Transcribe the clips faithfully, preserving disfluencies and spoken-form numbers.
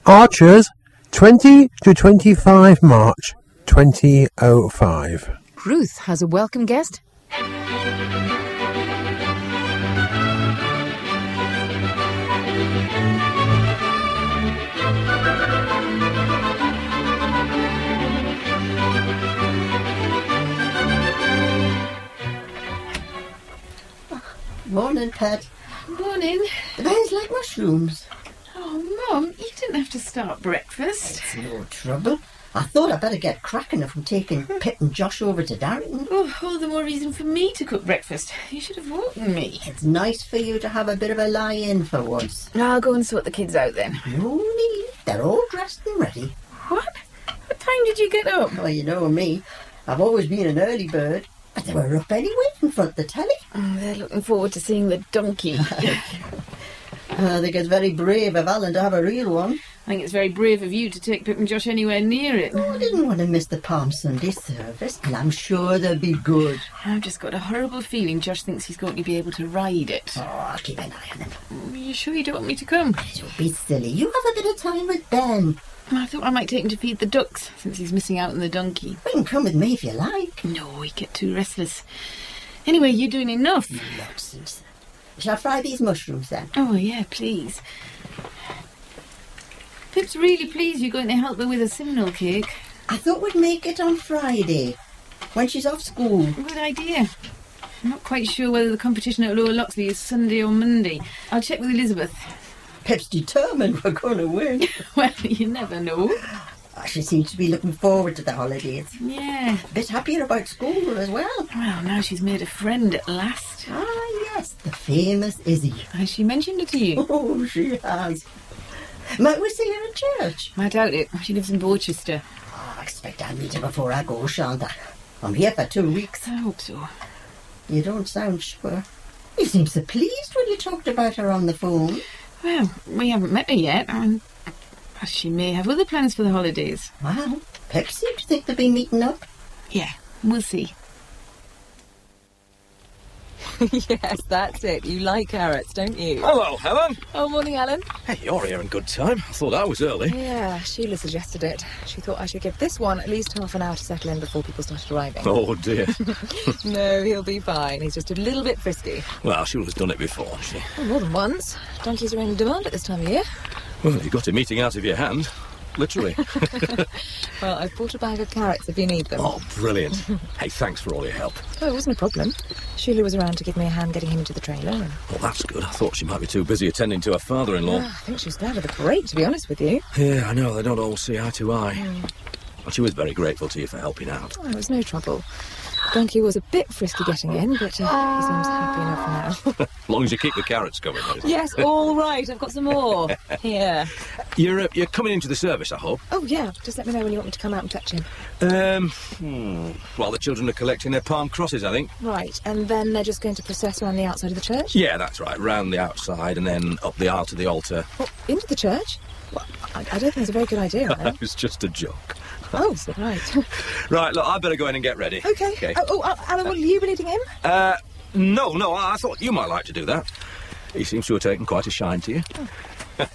Archers, twenty to twenty-five March twenty oh five. Ruth has a welcome guest. Morning, Pet. Morning. The bears like mushrooms. Oh, Mum, you didn't have to start breakfast. It's no trouble. I thought I'd better get cracking if I'm taking Pip and Josh over to Darrington. Oh, all the more reason for me to cook breakfast. You should have woken me. It's nice for you to have a bit of a lie-in for once. I'll go and sort the kids out then. No need. They're all dressed and ready. What? What time did you get up? Well, you know me. I've always been an early bird. But they were up anyway in front of the telly. Oh, they're looking forward to seeing the donkey. I think it's very brave of Alan to have a real one. I think it's very brave of you to take Pip and Josh anywhere near it. Oh, I didn't want to miss the Palm Sunday service, and I'm sure they'll be good. I've just got a horrible feeling Josh thinks he's going to be able to ride it. Oh, I'll keep an eye on him. Are you sure you don't want me to come? Don't be silly. You have a bit of time with Ben. I thought I might take him to feed the ducks, since he's missing out on the donkey. You can come with me if you like. No, he'd get too restless. Anyway, you're doing enough. Nonsense. Shall I fry these mushrooms then? Oh, yeah, please. Pip's really pleased you're going to help her with a Simnel cake. I thought we'd make it on Friday, when she's off school. Good idea. I'm not quite sure whether the competition at Lower Loxley is Sunday or Monday. I'll check with Elizabeth. Pip's determined we're going to win. Well, you never know. She seems to be looking forward to the holidays. Yeah. A bit happier about school as well. Well, now she's made a friend at last. Ah, yes, the famous Izzy. Has she mentioned it to you? Oh, she has. Might we see her at church? I doubt it. She lives in Borchester. Oh, I expect I'll meet her before I go, shan't I? I'm here for two weeks. I hope so. You don't sound sure. You seemed so pleased when you talked about her on the phone. Well, we haven't met her yet, and she may have other plans for the holidays. Well, Pip seemed to think they'll be meeting up. Yeah, we'll see. Yes, that's it. You like carrots, don't you? Hello, Helen. Oh, morning, Alan. Hey, you're here in good time. I thought I was early. Yeah, Sheila suggested it. She thought I should give this one at least half an hour to settle in before people started arriving. Oh, dear. No, he'll be fine. He's just a little bit frisky. Well, Sheila's done it before, she. Oh, more than once. Donkeys are in demand at this time of year. Well, you got a meeting out of your hand. Literally. Well, I've bought a bag of carrots if you need them. Oh, brilliant. Hey, thanks for all your help. Oh, it wasn't a problem. Sheila was around to give me a hand getting him into the trailer. And... Well, that's good. I thought she might be too busy attending to her father-in-law. Oh, I think she was glad of the break, to be honest with you. Yeah, I know. They don't all see eye to eye. Mm. But she was very grateful to you for helping out. Oh, it was no trouble. Donkey was a bit frisky getting in, but uh, he seems happy enough now. As long as you keep the carrots going. Yes, all right. I've got some more. Here. You're uh, you're coming into the service, I hope. Oh, yeah. Just let me know when you want me to come out and touch him. Um, hmm. While the children are collecting their palm crosses, I think. Right, and then they're just going to process around the outside of the church? Yeah, that's right. Round the outside and then up the aisle to the altar. Well, into the church? Well, I, I don't think it's a very good idea, Alan. That was just a joke. Oh, right. Right, look, I better go in and get ready. Okay. Okay. Oh, oh, Alan, will you be leading him? Uh, no, no, I thought you might like to do that. He seems to have taken quite a shine to you. Oh.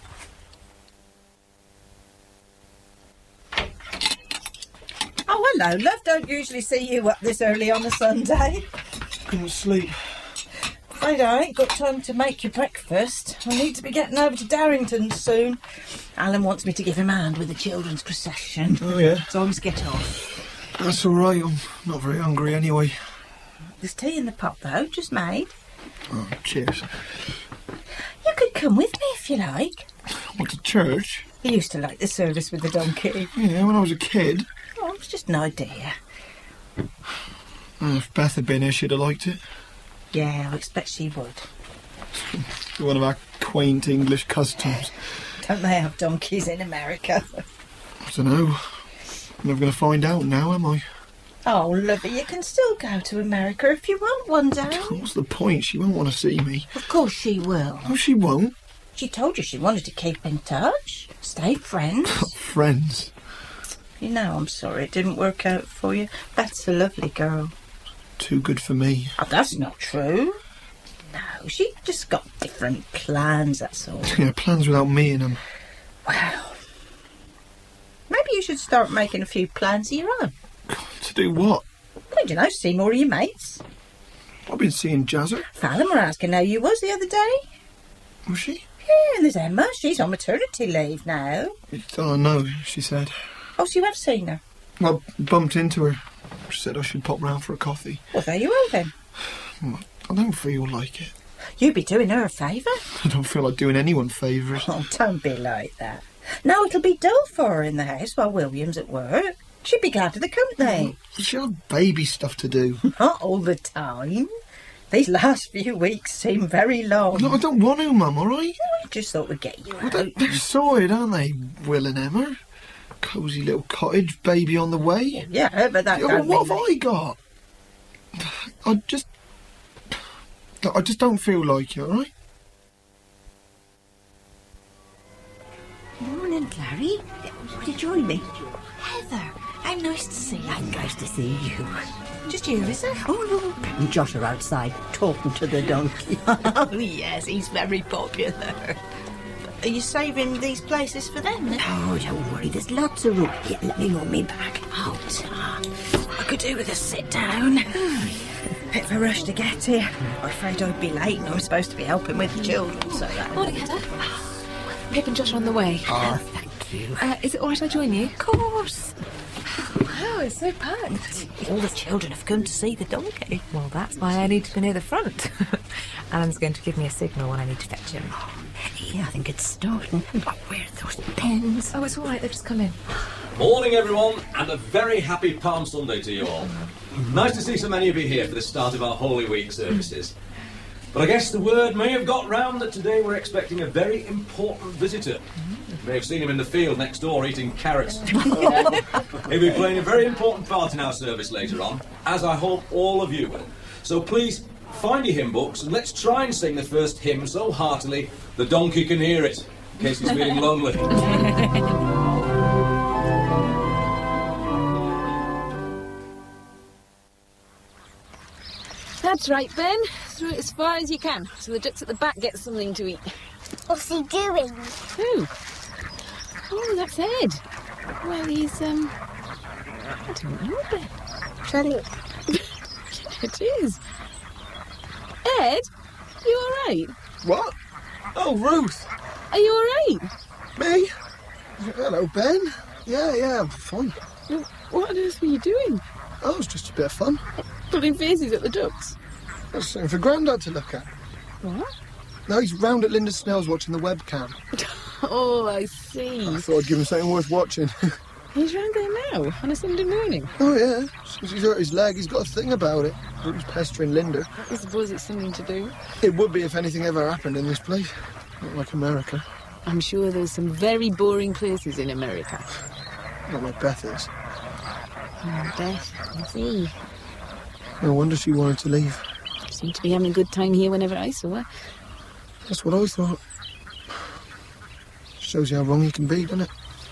Oh, hello, love. Don't usually see you up this early on a Sunday. Couldn't sleep. Afraid I ain't got time to make your breakfast. I need to be getting over to Darrington soon. Alan wants me to give him a hand with the children's procession. Oh, yeah? So I must get off. That's all right. I'm not very hungry anyway. There's tea in the pot, though, just made. Oh, cheers. You could come with me if you like. What, to church? You used to like the service with the donkey. Yeah, when I was a kid. Oh, it's just an idea. Oh, if Beth had been here, she'd have liked it. Yeah, I expect she would. One of our quaint English customs. Don't they have donkeys in America? I don't know. I'm never going to find out now, am I? Oh, lovey, you can still go to America if you want one day. What's the point? She won't want to see me. Of course she will. No, she won't. She told you she wanted to keep in touch. Stay friends. Friends. You know, I'm sorry it didn't work out for you. Beth's a lovely girl. Too good for me. Oh, that's not true. No, she just got different plans, that's all. Yeah, plans without me in them. Well, should start making a few plans of your own. To do what? I don't know, see more of your mates. I've been seeing Jazzer. Fallon were asking how you was the other day. Was she? Yeah, and there's Emma. She's on maternity leave now. Oh, no, she said. Oh, so you have seen her? Well, I bumped into her. She said I should pop round for a coffee. Well, there you are then. I don't feel like it. You'd be doing her a favour. I don't feel like doing anyone favours. Oh, don't be like that. Now it'll be dull for her in the house while William's at work. She'd be glad of the company. She'll have baby stuff to do. Not all the time. These last few weeks seem very long. No, I don't want to, Mum, all right? I just thought we'd get you Well, out. they're, they're sorted, aren't they, Will and Emma? Cosy little cottage, baby on the way. Yeah, but that Yeah, don't well, what mean have I got? I just... I just don't feel like it, all right? Morning, Clary. Would you join me? Heather, how nice to see you. I'm nice to see you. Just you, is it? Oh, no. Ben and Josh are outside talking to the donkey. Oh, yes, he's very popular. Are you saving these places for them then? Oh, don't worry, there's lots of room. Here, let me on me back. Oh, Tom. I could do with a sit down. Bit of a rush to get here. I'm afraid I'd be late and I'm supposed to be helping with the children, so that... Morning, Heather. Pip and Josh are on the way. Oh, thank you. Uh, is it all right I join you? Of course. Wow, it's so packed. All the children have come to see the donkey. Well, that's why I need to be near the front. Alan's going to give me a signal when I need to fetch him. Yeah, I think it's starting. Oh, where are those pens? Oh, it's all right. They've just come in. Morning, everyone, and a very happy Palm Sunday to you all. Nice to see so many of you here for the start of our Holy Week services. But I guess the word may have got round that today we're expecting a very important visitor. You may have seen him in the field next door eating carrots. He'll be playing a very important part in our service later on, as I hope all of you will. So please, find your hymn books and let's try and sing the first hymn so heartily the donkey can hear it, in case he's feeling lonely. That's right, Ben. Through it as far as you can, so the ducks at the back get something to eat. What's he doing? Who? Oh, that's Ed. Well, he's, um... I don't know, Ben. Shutting up. It is. Ed, you all right? What? Oh, Ruth. Are you all right? Me? Hello, Ben. Yeah, yeah, I'm fine. What on earth were you doing? Oh, it was just a bit of fun. Putting faces at the ducks? I was something for Grandad to look at. What? No, he's round at Linda Snell's watching the webcam. Oh, I see. I thought I'd give him something worth watching. He's round there now, on a Sunday morning. Oh, yeah. Since he's hurt his leg, he's got a thing about it. He was pestering Linda. I suppose it's something to do. It would be if anything ever happened in this place. Not like America. I'm sure there's some very boring places in America. Not like Beth is. Oh, Beth, I see. No wonder she wanted to leave. She seemed to be having a good time here whenever I saw her. That's what I thought. Shows you how wrong you can be, doesn't it?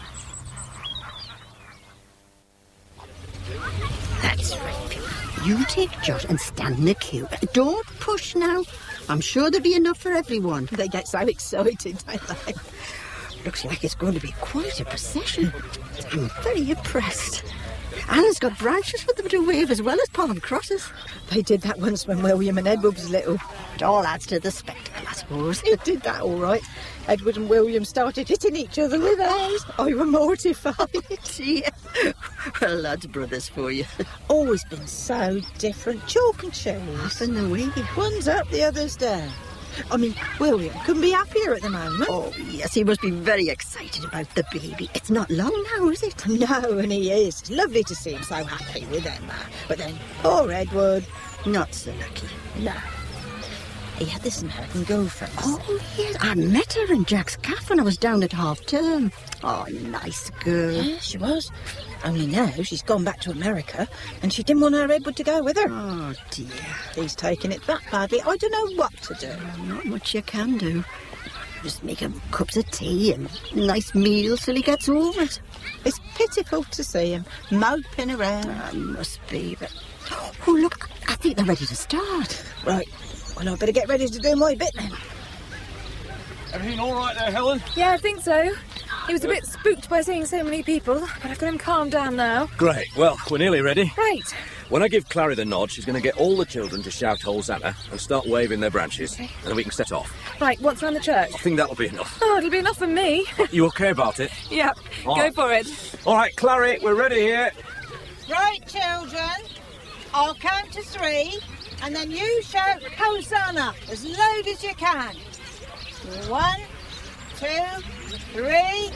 That's right. You take Josh and stand in the queue. Don't push now. I'm sure there'll be enough for everyone. They get so excited, don't they? Looks like it's going to be quite a procession. I'm very impressed. Anna's got branches for them to wave as well as palm crosses. They did that once when William and Edward was little. It all adds to the spectacle, I suppose. It did that all right. Edward and William started hitting each other with theirs. I were mortified. Yeah. Well, that's brothers for you. Always been so different. Chalk and cheese. Half in the way. One's up, the other's down. I mean, William couldn't be happier at the moment. Oh, yes, he must be very excited about the baby. It's not long now, is it? No, and he is. It's lovely to see him so happy with Emma. But then, poor Edward. Not so lucky. No. He had this American girlfriend. Oh, yes, I met her in Jack's Cafe when I was down at half term. Oh, nice girl. Yeah, she was. Only now she's gone back to America and she didn't want her Edward to go with her. Oh, dear. He's taking it that badly. I don't know what to do. Not much you can do. Just make him cups of tea and nice meals till he gets over it. It's pitiful to see him moping around. I must be, but... Oh, look, I think they're ready to start. Right. Well, I'd better get ready to do my bit then. Everything all right there, Helen? Yeah, I think so. He was a bit spooked by seeing so many people, but I've got him calmed down now. Great. Well, we're nearly ready. Right. When I give Clary the nod, she's going to get all the children to shout Hosanna and start waving their branches, Okay. and then we can set off. Right, once round the church. I think that'll be enough. Oh, it'll be enough for me. You okay about it? Yep, All go right. for it. All right, Clary, we're ready here. Right, children. I'll count to three, and then you shout Hosanna as loud as you can. One, two, three.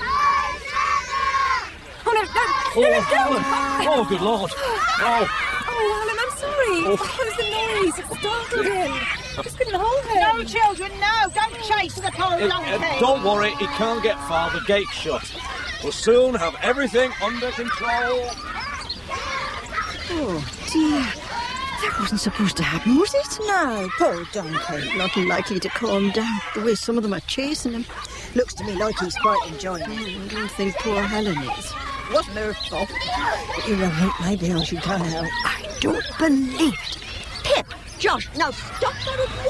Oh, no, no, Oh, no, no, Alan. Oh, good Lord. Oh, Oh, Alan, I'm sorry. Oh. What was the noise? It startled him. I just couldn't hold him. No, children, no. Don't chase the poor uh, donkey. uh, don't worry, he can't get far. The gate's shut. We'll soon have everything under control. Oh, dear. That wasn't supposed to happen, was it? No, poor donkey. Not likely to calm down, the way some of them are chasing him. Looks to me like he's quite enjoying it. I don't think poor Helen is. Wasn't her fault. But you're right, maybe I should go out. I don't believe it. Pip, Josh, now stop that at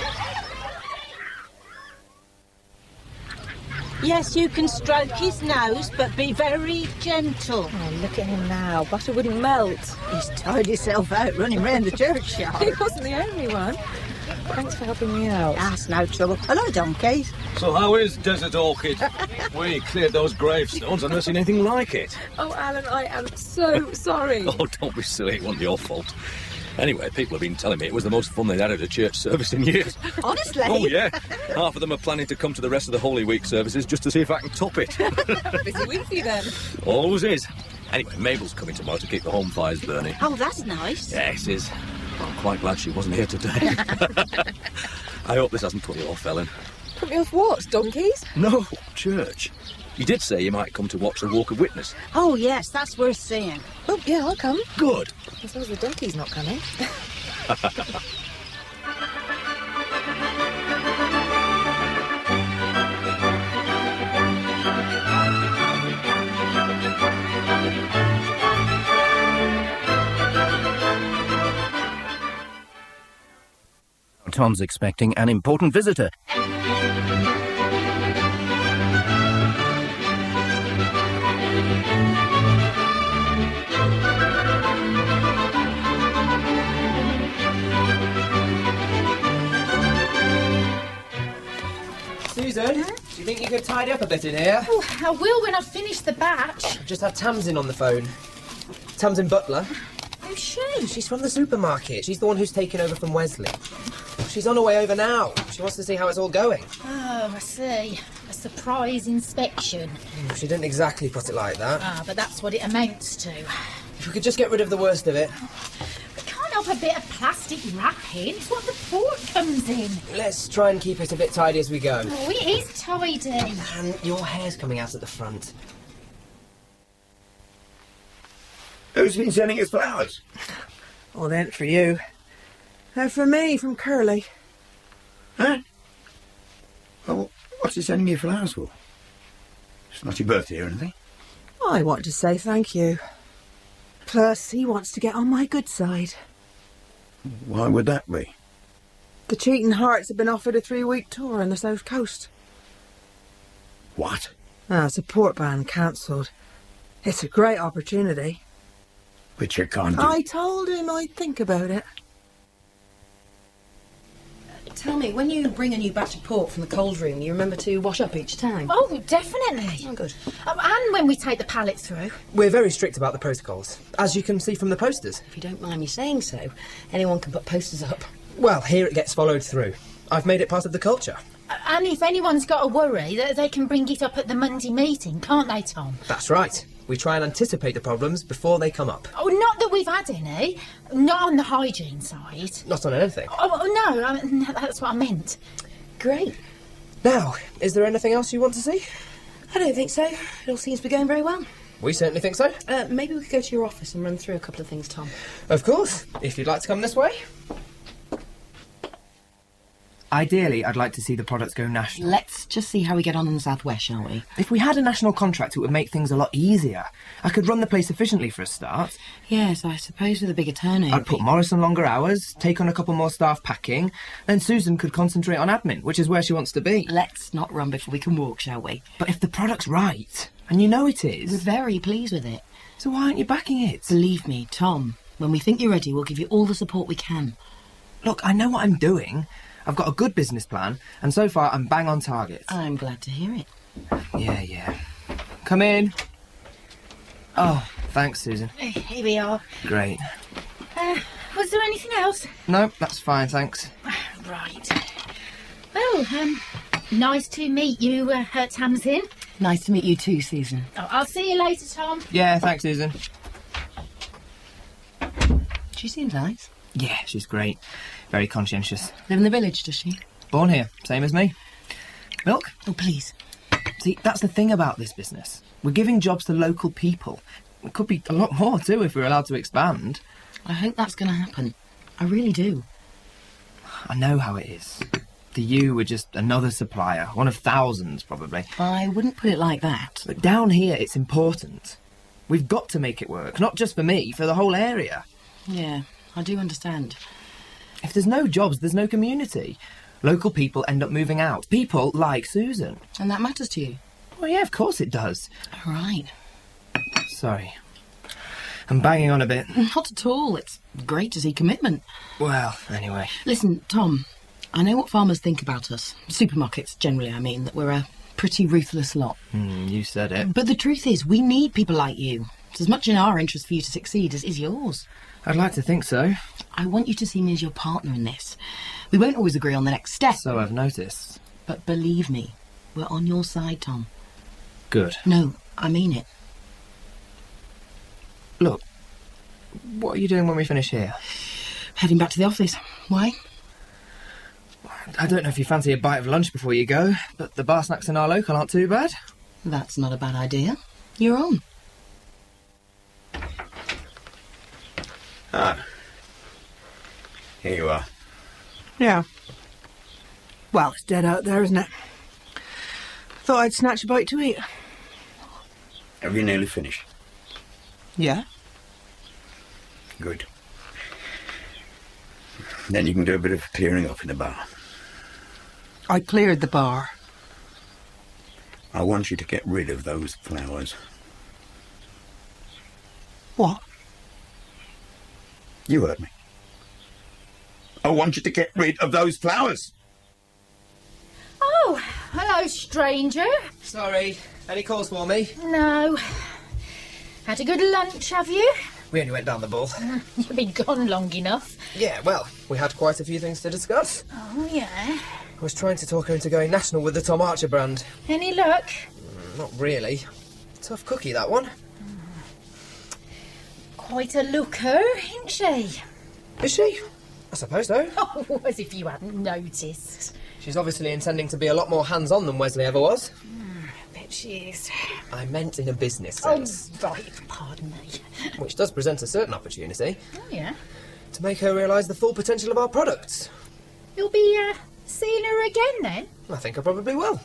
once. Yes, you can stroke his nose, but be very gentle. Oh, look at him now. Butter wouldn't melt. He's tired himself out running round the churchyard. He wasn't the only one. Thanks for helping me out. That's no trouble. Hello, donkeys. So how is Desert Orchid? We cleared those gravestones. I've never seen anything like it. Oh, Alan, I am so sorry. Oh, don't be silly. It wasn't your fault. Anyway, people have been telling me it was the most fun they'd had at a church service in years. Honestly? Oh, yeah. Half of them are planning to come to the rest of the Holy Week services just to see if I can top it. Busy week for you then. Always is. Anyway, Mabel's coming tomorrow to keep the home fires burning. Oh, that's nice. Yes, it is. I'm quite glad she wasn't here today. I hope this hasn't put you off, Ellen. Put me off what? Donkeys? No, church. You did say you might come to watch the Walk of Witness. Oh, yes, that's worth seeing. Oh, yeah, I'll come. Good. As long as the donkey's not coming. Tom's expecting an important visitor. Susan, do you think you could tidy up a bit in here? Oh, I will when I've finished the batch. I've just had Tamsin on the phone. Tamsin Butler. Who's she? She's from the supermarket. She's the one who's taken over from Wesley. She's on her way over now. She wants to see how it's all going. Oh, I see. A surprise inspection. She didn't exactly put it like that. Ah, but that's what it amounts to. If we could just get rid of the worst of it. We can't help a bit of plastic wrapping. It's what the port comes in. Let's try and keep it a bit tidy as we go. Oh, it is tidy. And your hair's coming out at the front. Who's been sending us flowers? Oh, they ain't for you. They're for me, from Curly. Huh? Well, what's he sending you flowers for? It's not your birthday or anything. I want to say thank you. Plus, he wants to get on my good side. Why would that be? The Cheating Hearts have been offered a three-week tour on the south coast. What? Ah, support band cancelled. It's a great opportunity. But you can't do... I told him I'd think about it. Tell me, when you bring a new batch of port from the cold room, you remember to wash up each time? Oh, definitely. Oh, good. Um, and when we take the pallet through. We're very strict about the protocols, as you can see from the posters. If you don't mind me saying so, anyone can put posters up. Well, here it gets followed through. I've made it part of the culture. And if anyone's got a worry, they they can bring it up at the Monday meeting, can't they, Tom? That's right. We try and anticipate the problems before they come up. Oh, not that we've had any. Not on the hygiene side. Not on anything. Oh, no, I mean, that's what I meant. Great. Now, is there anything else you want to see? I don't think so. It all seems to be going very well. We certainly think so. Uh, maybe we could go to your office and run through a couple of things, Tom. Of course, if you'd like to come this way. Ideally, I'd like to see the products go national. Let's just see how we get on in the southwest, shall we? If we had a national contract, it would make things a lot easier. I could run the place efficiently for a start. Yes, I suppose with a bigger turnover. I'd put Morris on longer hours, take on a couple more staff packing, then Susan could concentrate on admin, which is where she wants to be. Let's not run before we can walk, shall we? But if the product's right, and you know it is... We're very pleased with it. So why aren't you backing it? Believe me, Tom, when we think you're ready, we'll give you all the support we can. Look, I know what I'm doing. I've got a good business plan, and so far I'm bang on target. I'm glad to hear it. Yeah, yeah. Come in. Oh, thanks, Susan. Here we are. Great. Uh, was there anything else? No, that's fine, thanks. Right. Well, um, nice to meet you, uh, uh, Tamsin. Nice to meet you too, Susan. Oh, I'll see you later, Tom. Yeah, thanks, Susan. She seems nice. Yeah, she's great. Very conscientious. Live in the village, does she? Born here, same as me. Milk? Oh, please. See, that's the thing about this business. We're giving jobs to local people. It could be a lot more, too, if we're allowed to expand. I hope that's going to happen. I really do. I know how it is. To you, we're just another supplier. One of thousands, probably. I wouldn't put it like that. But down here, it's important. We've got to make it work. Not just for me, for the whole area. Yeah, I do understand. If there's no jobs, there's no community. Local people end up moving out. People like Susan. And that matters to you? Well, yeah, of course it does. All right. Sorry. I'm banging on a bit. Not at all. It's great to see commitment. Well, anyway. Listen, Tom, I know what farmers think about us. Supermarkets, generally, I mean, that we're a pretty ruthless lot. Mm, you said it. But the truth is, we need people like you. It's as much in our interest for you to succeed as is yours. I'd like to think so. I want you to see me as your partner in this. We won't always agree on the next step. So I've noticed. But believe me, we're on your side, Tom. Good. No, I mean it. Look, what are you doing when we finish here? Heading back to the office. Why? I don't know if you fancy a bite of lunch before you go, but the bar snacks in our local aren't too bad. That's not a bad idea. You're on. Ah. Here you are. Yeah. Well, it's dead out there, isn't it? Thought I'd snatch a bite to eat. Have you nearly finished? Yeah. Good. Then you can do a bit of clearing up in the bar. I cleared the bar. I want you to get rid of those flowers. What? You heard me. I want you to get rid of those flowers. Oh, hello, stranger. Sorry, any calls for me? No. Had a good lunch, have you? We only went down the ball. You've been gone long enough. Yeah, well, we had quite a few things to discuss. Oh, yeah? I was trying to talk her into going national with the Tom Archer brand. Any luck? Mm, not really. Tough cookie, that one. Quite a looker, isn't she? Is she? I suppose so. Oh, as if you hadn't noticed. She's obviously intending to be a lot more hands-on than Wesley ever was. Mm, I bet she is. I meant in a business sense. Oh, right, pardon me. Which does present a certain opportunity. Oh, yeah? To make her realise the full potential of our products. You'll be, uh, seeing her again, then? I think I probably will.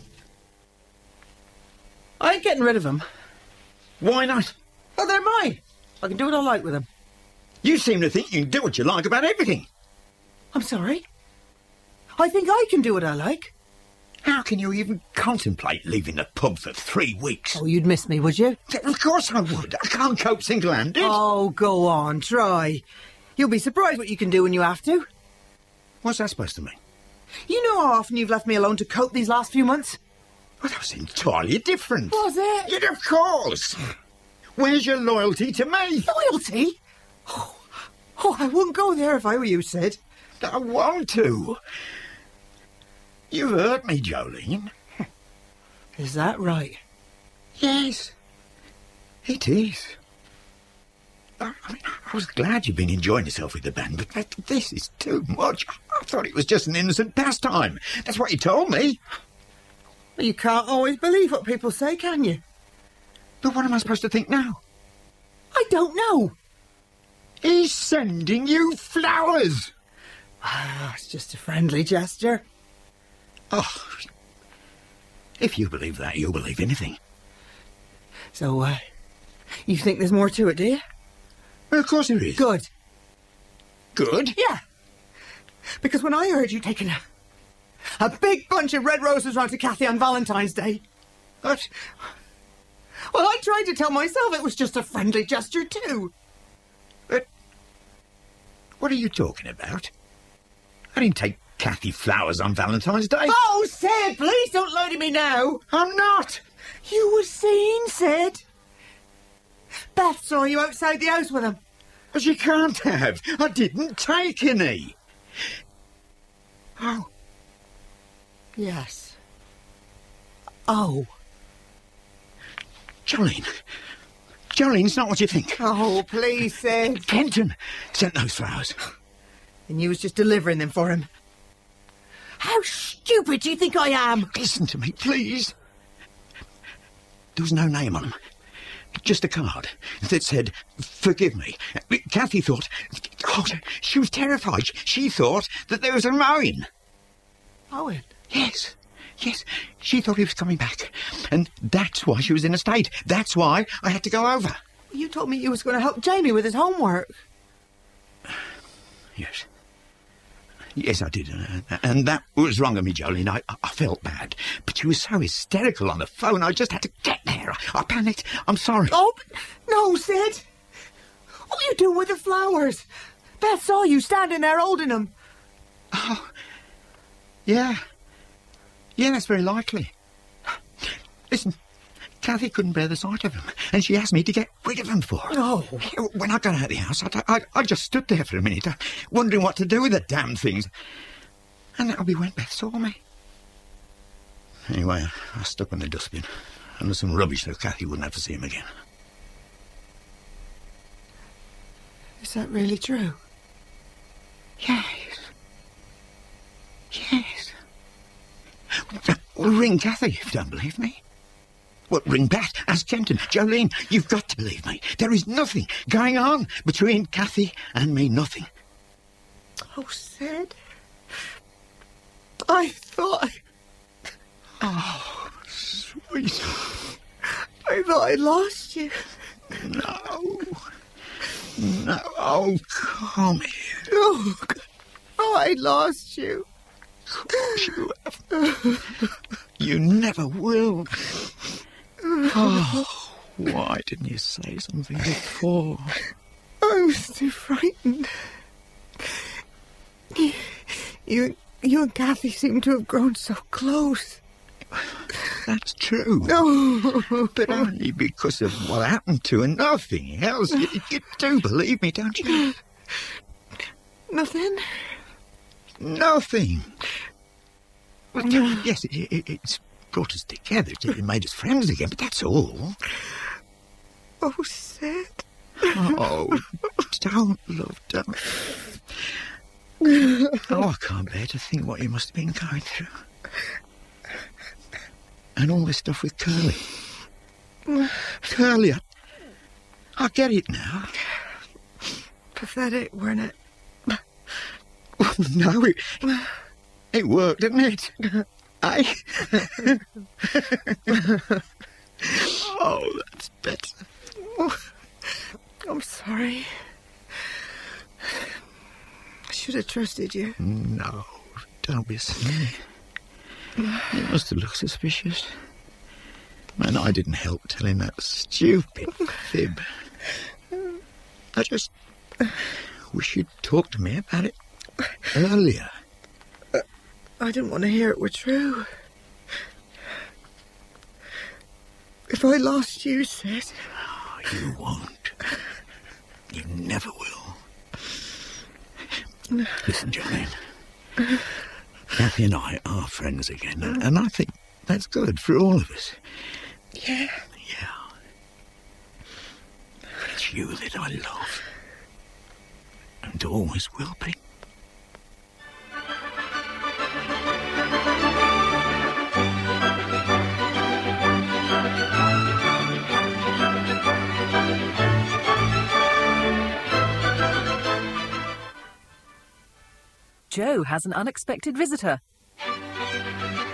I ain't getting rid of them. Why not? Oh, they're mine. I can do what I like with them. You seem to think you can do what you like about everything. I'm sorry. I think I can do what I like. How can you even contemplate leaving the pub for three weeks? Oh, you'd miss me, would you? Of course I would. I can't cope single-handed. Oh, go on, try. You'll be surprised what you can do when you have to. What's that supposed to mean? You know how often you've left me alone to cope these last few months? Well, that was entirely different. Was it? Yeah, of course. Where's your loyalty to me? Loyalty? Oh, oh, I wouldn't go there if I were you, Sid. I want to. You've hurt me, Jolene. Is that right? Yes, it is. I, I mean, I was glad you've been enjoying yourself with the band, but this is too much. I thought it was just an innocent pastime. That's what you told me. Well, you can't always believe what people say, can you? But what am I supposed to think now? I don't know. He's sending you flowers. Ah, it's just a friendly gesture. Oh, if you believe that, you'll believe anything. So, uh, you think there's more to it, do you? Well, of course there is. Good. Good? Yeah. Because when I heard you taking a, a big bunch of red roses round to Cathy on Valentine's Day... What? Well, I tried to tell myself it was just a friendly gesture too. But what are you talking about? I didn't take Cathy flowers on Valentine's Day. Oh, Sid, please don't lie to me now. I'm not. You were seen, Sid. Beth saw you outside the house with him. But you can't have. I didn't take any. Oh. Yes. Oh. Jolene. Jolene, it's not what you think. Oh, please, Sid. Kenton sent those flowers. And you was just delivering them for him. How stupid do you think I am? Listen to me, please. There was no name on them. Just a card that said, forgive me. Cathy thought... Oh, she was terrified. She thought that there was a mowing. Owen? Yes. Yes, she thought he was coming back. And that's why she was in a state. That's why I had to go over. You told me you was going to help Jamie with his homework. Yes. Yes, I did. Uh, and that was wrong of me, Jolene. I, I felt bad. But she was so hysterical on the phone, I just had to get there. I, I panicked. I'm sorry. Oh, no, Sid. What are you doing with the flowers? Beth saw you standing there holding them. Oh, yeah. Yeah, that's very likely. Listen, Cathy couldn't bear the sight of them, and she asked me to get rid of them for her. Oh. When I got out of the house, I, I, I just stood there for a minute, uh, wondering what to do with the damn things. And that'll be when Beth saw me. Anyway, I stuck them in the dustbin, and there's some rubbish so Cathy wouldn't have to see them again. Is that really true? Yes. Yes. Well, ring Cathy if you don't believe me. Well, ring Beth, ask Kenton, Jolene, you've got to believe me. There is nothing going on between Cathy and me, nothing. Oh, Sid. I thought... Oh, sweet. I thought I lost you. No. No. Oh, come here. Oh, oh I lost you. Of course you have. You never will. Oh, why didn't you say something before? I was too frightened. You, you, you and Cathy seem to have grown so close. That's true. No. But only because of what happened to her, nothing else. You, you do believe me, don't you? Nothing? Nothing. Well, yes, it, it, it's brought us together. It made us friends again, but that's all. Oh, Sid. Oh, don't, love, don't. Oh, I can't bear to think what you must have been going through. And all this stuff with Curly. Curly, I, I get it now. Pathetic, weren't it? Well, no, it, it worked, didn't it? Eh? Oh, that's better. Oh, I'm sorry. I should have trusted you. No, don't be silly. You must have looked suspicious. And I didn't help telling that stupid fib. I just wish you'd talked to me about it earlier. Uh, I didn't want to hear it were true. If I lost you, Sid... Oh, you won't. You never will. Listen, Jolene. Cathy and I are friends again, and, and I think that's good for all of us. Yeah. Yeah. It's you that I love. And always will be. Joe has an unexpected visitor.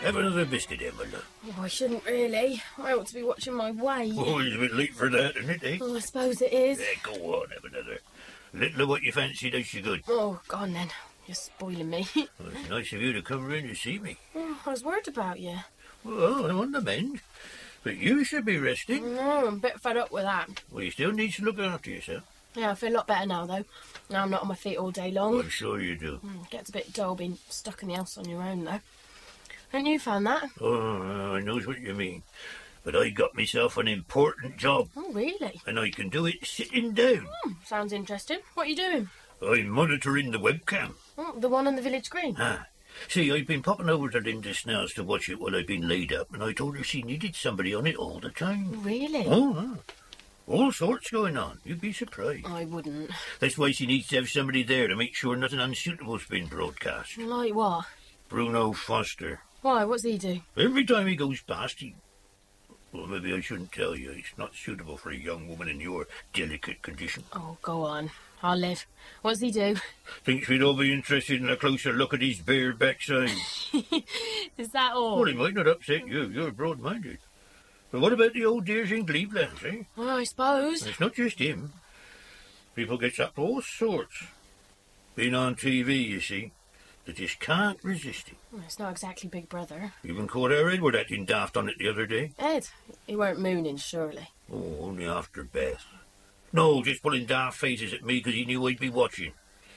Have another biscuit, Emma. Oh, I shouldn't really. I ought to be watching my weight. Oh, it's a bit late for that, isn't it, eh? Oh, I suppose it is. Yeah, go on, have another. A little of what you fancy does you good. Oh, go on then. You're spoiling me. Well, it's nice of you to come in to see me. Oh, I was worried about you. Well, I'm on the mend. But you should be resting. No, I'm a bit fed up with that. Well, you still need to look after yourself. Yeah, I feel a lot better now, though. Now I'm not on my feet all day long. I'm sure you do. Mm, gets a bit dull being stuck in the house on your own, though. Haven't you found that? Oh, I knows what you mean. But I got myself an important job. Oh, really? And I can do it sitting down. Mm, sounds interesting. What are you doing? I'm monitoring the webcam. Oh, the one on the village green? Ah. See, I've been popping over to Linda Snell's to watch it while I've been laid up, and I told her she needed somebody on it all the time. Really? Oh, ah. All sorts going on. You'd be surprised. I wouldn't. That's why she needs to have somebody there to make sure nothing unsuitable's been broadcast. Like what? Bruno Foster. Why? What's he do? Every time he goes past, he... Well, maybe I shouldn't tell you. It's not suitable for a young woman in your delicate condition. Oh, go on. I'll live. What's he do? Thinks we'd all be interested in a closer look at his bare backside. Is that all? Well, he might not upset you. You're broad-minded. But what about the old dears in Cleveland, eh? Well, I suppose. It's not just him. People gets up to all sorts. Being on T V, you see. They just can't resist it. Well, it's not exactly Big Brother. Even caught our Edward acting daft on it the other day. Ed? He weren't mooning, surely. Oh, only after Beth. No, just pulling daft faces at me because he knew I'd be watching.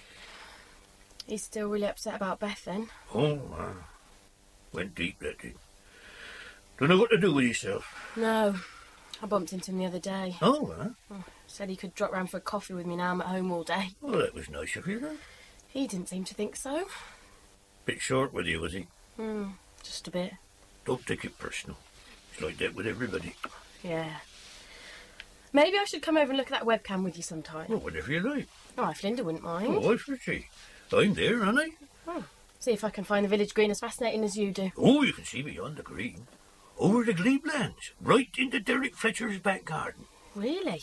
He's still really upset about Beth, then? Oh, wow. Went deep, that did. Don't know what to do with yourself. No. I bumped into him the other day. Oh, well. Oh, said he could drop round for a coffee with me now I'm at home all day. Well, that was nice of you, then. He didn't seem to think so. Bit short with you, was he? Hmm, just a bit. Don't take it personal. It's like that with everybody. Yeah. Maybe I should come over and look at that webcam with you sometime. Well, whatever you like. Oh, if Linda wouldn't mind. Oh, I should see. I'm there, aren't I? Oh, see if I can find the village green as fascinating as you do. Oh, you can see beyond the green. Over the Glebelands, right into Derek Fletcher's back garden. Really?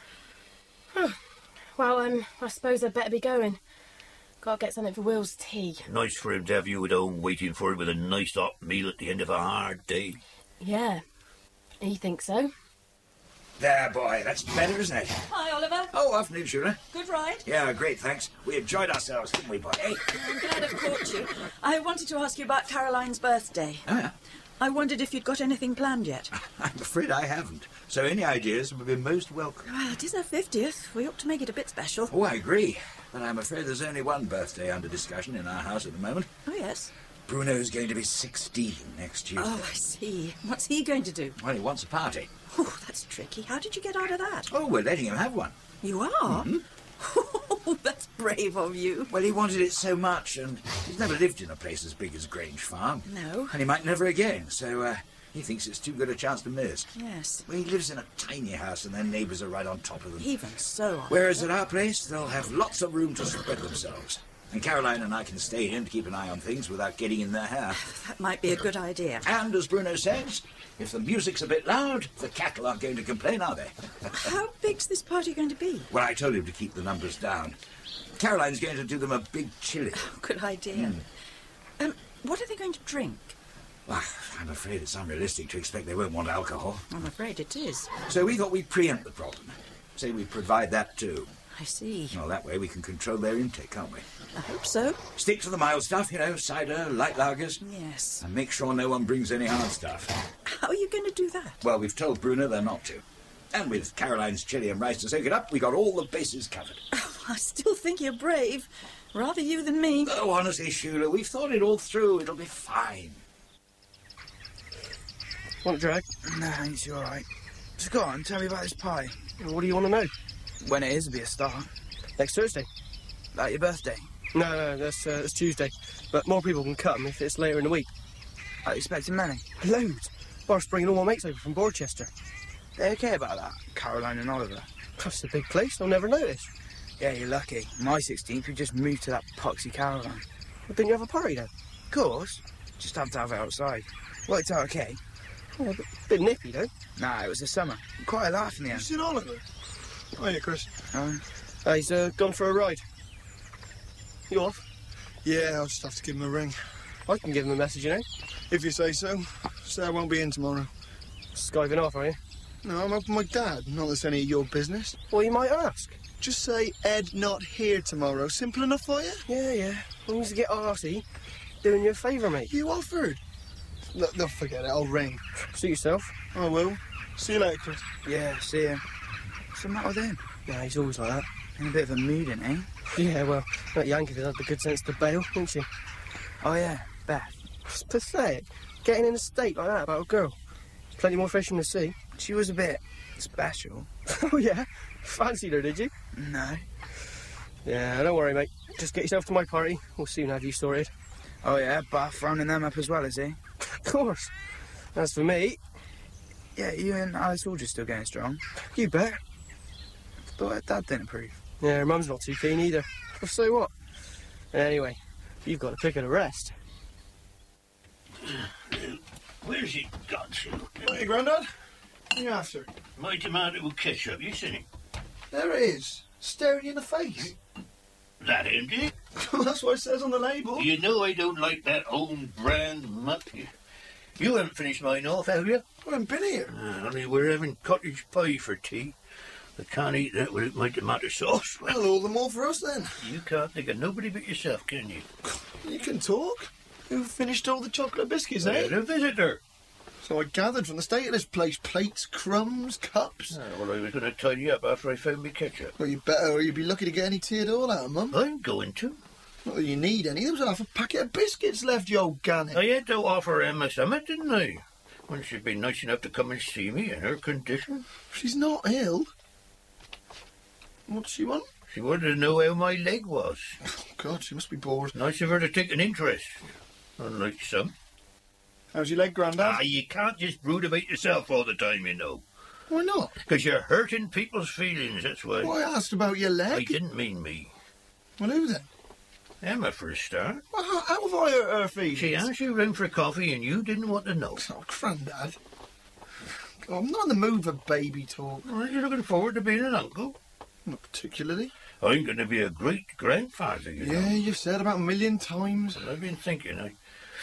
Huh. Well, um, I suppose I'd better be going. Got to get something for Will's tea. Nice for him to have you at home waiting for him with a nice hot meal at the end of a hard day. Yeah. He thinks so. There, boy, that's better, isn't it? Hi, Oliver. Oh, afternoon, Shula. Good ride? Yeah, great, thanks. We enjoyed ourselves, didn't we, boy? Hey. I'm glad I've caught you. I wanted to ask you about Caroline's birthday. Oh, yeah? I wondered if you'd got anything planned yet. I'm afraid I haven't. So any ideas would be most welcome. Well, it is her fiftieth. We ought to make it a bit special. Oh, I agree. But I'm afraid there's only one birthday under discussion in our house at the moment. Oh, yes? Bruno's going to be sixteen next Tuesday. Oh, I see. What's he going to do? Well, he wants a party. Oh, that's tricky. How did you get out of that? Oh, we're letting him have one. You are? Mm-hmm. Oh, that's brave of you. Well, he wanted it so much, and he's never lived in a place as big as Grange Farm. No. And he might never again, so uh, he thinks it's too good a chance to miss. Yes. Well, he lives in a tiny house, and their neighbours are right on top of them. Even so. Whereas at our place, they'll have lots of room to spread themselves. And Caroline and I can stay in to keep an eye on things without getting in their hair. That might be a good idea. And as Bruno says, if the music's a bit loud, the cattle aren't going to complain, are they? How big's this party going to be? Well, I told him to keep the numbers down. Caroline's going to do them a big chili. Oh, good idea. Mm. Um, what are they going to drink? Well, I'm afraid it's unrealistic to expect they won't want alcohol. I'm afraid it is. So we thought we'd preempt the problem. Say we provide that too. I see. Well, that way we can control their intake, can't we? I hope so. Stick to the mild stuff, you know, cider, light lagers. Yes. And make sure no one brings any hard stuff. How are you going to do that? Well, we've told Bruno they're not to. And with Caroline's chili and rice to soak it up, we got all the bases covered. Oh, I still think you're brave. Rather you than me. Oh, honestly, Shula, we've thought it all through. It'll be fine. Want a drag? No, thanks, you're all right. Just go on, tell me about this pie. What do you want to know? When it is will be a start. Next Thursday. Like your birthday? No, no, that's, uh, that's Tuesday. But more people can come if it's later in the week. Are you expecting many? Loads. Boris bringing all my mates over from Borchester. They okay about that? Caroline and Oliver? That's a big place. They'll never notice. Yeah, you're lucky. My sixteenth, we just moved to that poxy Caroline. Well, didn't you have a party then? Of course. Just had to have it outside. Worked out okay. Yeah, but a bit nippy, though. Nah, it was the summer. Quite a laugh in the You end. seen Oliver? Oh, yeah, Chris. Oh. Uh, he's uh, gone for a ride. You off? Yeah, I'll just have to give him a ring. I can give him a message, you know. If you say so. Say I won't be in tomorrow. Skiving off, are you? No, I'm up with my dad. Not that's any of your business. Well, you might ask. Just say Ed not here tomorrow. Simple enough for you? Yeah, yeah. I used to get arsey. Doing you a favour, mate. You offered. Look, no, forget it. I'll ring. Suit yourself. I will. See you later, Chris. Yeah, see ya. What's the matter with him? Yeah, he's always like that. In a bit of a mood, isn't he? Yeah, well, that Yankee had the good sense to bail, didn't she? Oh, yeah, Beth. It's pathetic. Getting in a state like that about a girl. Plenty more fish in the sea. She was a bit special. Oh, yeah? Fancied her, did you? No. Yeah, don't worry, mate. Just get yourself to my party. We'll soon have you sorted. Oh, yeah, Bath rounding them up as well, is he? Of course. As for me... Yeah, you and Alice Aldridge still going strong. You bet. Thought her dad didn't approve. Yeah, her mum's not too keen either. Well, so what? Anyway, you've got to pick of the rest. Where's he got to? Hey, Grandad. What are you after? My tomato with ketchup, you seen it? There it is. Staring you in the face. That ain't it? That's what it says on the label. You know I don't like that own brand muck. You, you haven't finished mine off, have you? I haven't been here. Uh, only we're having cottage pie for tea. I can't eat that without my tomato sauce. Well, all the more for us then. You can't think of nobody but yourself, can you? You can talk. Who finished all the chocolate biscuits, I eh? had a visitor. So I gathered from the state of this place. Plates, crumbs, cups. Uh, well, I was going to tidy up after I found me ketchup. Well, you better, or you'd be lucky to get any tea at all out of Mum. I'm going to. Not that you need any. There was half a packet of biscuits left, you old gannet. I had to offer Emma something, didn't I? When she'd been nice enough to come and see me in her condition. She's not ill. What's she want? She wanted to know how my leg was. Oh, God, she must be bored. Nice of her to take an interest. Unlike some. How's your leg, Grandad? Ah, you can't just brood about yourself all the time, you know. Why not? Because you're hurting people's feelings, that's why. Well, I asked about your leg. I didn't mean me. Well, who then? Emma, for a start. Well, how, how have I hurt her feelings? She asked you round for coffee and you didn't want to know. Oh, Grandad. Oh, I'm not in the mood for baby talk. Well, you're looking forward to being an uncle? Not particularly. I'm going to be a great-grandfather, you know. Yeah, you've said about a million times. Well, I've been thinking, I...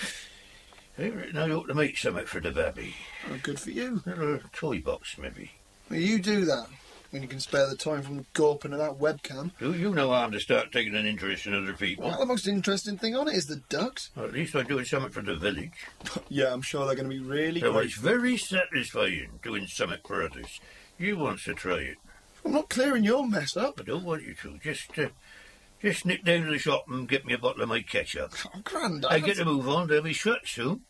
I reckon I ought to make something for the baby. Oh, good for you. A little toy box, maybe. Well, you do that, when you can spare the time from gawping at that webcam. Do you know harm to start taking an interest in other people? Well, the most interesting thing on it is the ducks. Well, at least I'm doing something for the village. Yeah, I'm sure they're going to be really So great. it's very satisfying doing something for others. You want to try it. I'm not clearing your mess up. I don't want you to. Just, uh, just nip down to the shop and get me a bottle of my ketchup. Oh, Grandad. I get to move on. They'll be shut soon.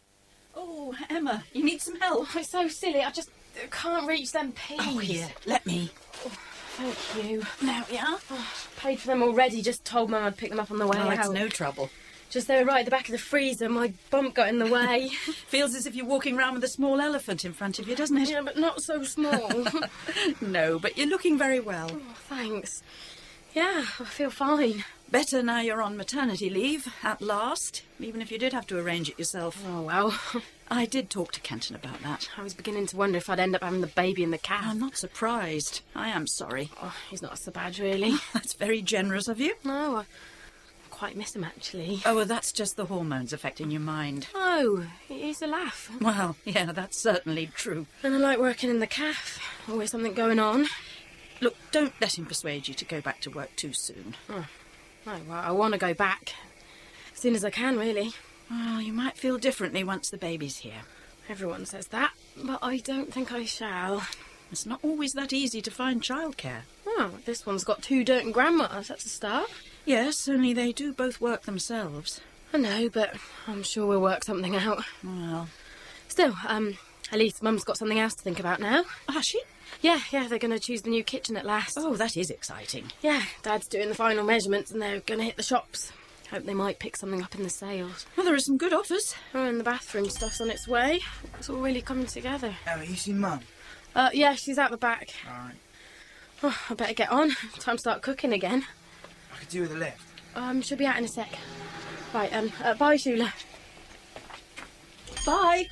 Oh, Emma, you need some help. Oh, it's so silly. I just can't reach them peas. Oh, here, let me. Oh, thank you. Now, yeah? Oh, paid for them already. Just told Mum I'd pick them up on the way Oh, out. it's no trouble. Just they were right at the back of the freezer. My bump got in the way. Feels as if you're walking around with a small elephant in front of you, doesn't it? Yeah, but not so small. No, but you're looking very well. Oh, thanks. Yeah, I feel fine. Better now you're on maternity leave, at last, even if you did have to arrange it yourself. Oh, well. I did talk to Kenton about that. I was beginning to wonder if I'd end up having the baby in the calf. I'm not surprised. I am sorry. Oh, he's not so bad, really. That's very generous of you. No, I quite miss him, actually. Oh, well, that's just the hormones affecting your mind. Oh, he's a laugh. Well, yeah, that's certainly true. And I like working in the calf. Always something going on. Look, don't let him persuade you to go back to work too soon. Oh, oh well, I want to go back. As soon as I can, really. Well, you might feel differently once the baby's here. Everyone says that, but I don't think I shall. It's not always that easy to find childcare. Oh, this one's got two doting grandmas. That's a start. Yes, only they do both work themselves. I know, but I'm sure we'll work something out. Well... Still, um, at least Mum's got something else to think about now. Has she? Yeah, yeah, they're going to choose the new kitchen at last. Oh, that is exciting. Yeah, Dad's doing the final measurements and they're going to hit the shops. Hope they might pick something up in the sales. Well, there are some good offers. Oh, and the bathroom stuff's on its way. It's all really coming together. Emma, you seen Mum? Uh, yeah, she's out the back. All right. Oh, I better get on. Time to start cooking again. I could do with a lift. Um, she'll be out in a sec. Right, um, uh, bye, Shula. Bye.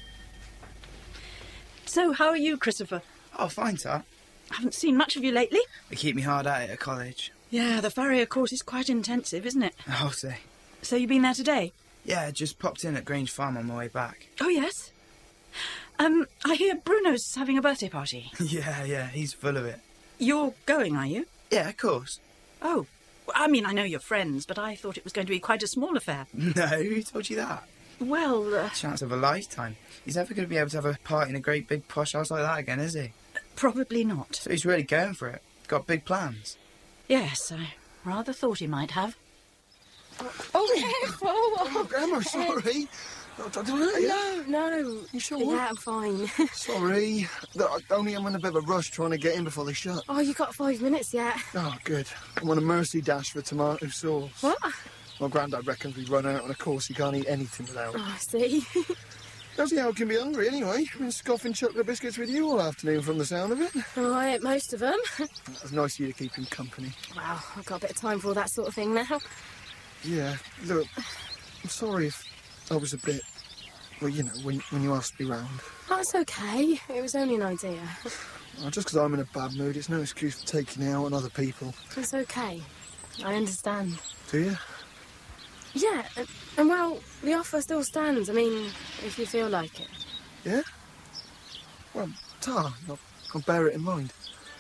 So, how are you, Christopher? Oh, fine, Tot. I haven't seen much of you lately. They keep me hard at it at college. Yeah, the farrier course is quite intensive, isn't it? I'll say. So you've been there today? Yeah, just popped in at Grange Farm on my way back. Oh, yes? Um, I hear Bruno's having a birthday party. Yeah, yeah, he's full of it. You're going, are you? Yeah, of course. Oh, well, I mean, I know you're friends, but I thought it was going to be quite a small affair. No, who told you that? Well, uh... Chance of a lifetime. He's never going to be able to have a party in a great big posh house like that again, is he? Probably not. So he's really going for it. Got big plans. Yes, I rather thought he might have. Oh, careful! Oh, Grandma, sorry. I don't know. No, no. You sure? Yeah, I'm fine. Sorry. Look, only I'm in a bit of a rush trying to get in before they shut. Oh, you got five minutes yet? Oh, good. I'm on a mercy dash for tomato sauce. What? My granddad reckons we run out, and of course he can't eat anything without. Oh, I see. Does he how can be hungry anyway? I've been scoffing chocolate biscuits with you all afternoon from the sound of it. Oh, I ate most of them. It's nice of you to keep him company. Wow, I've got a bit of time for all that sort of thing now. Yeah, look, I'm sorry if I was a bit, well, you know, when, when you asked me round. That's okay. It was only an idea. Oh, just because I'm in a bad mood, it's no excuse for taking it out on other people. It's okay. I understand. Do you? Yeah, and, and well, the offer still stands. I mean, if you feel like it. Yeah? Well, ta, I'll, I'll bear it in mind.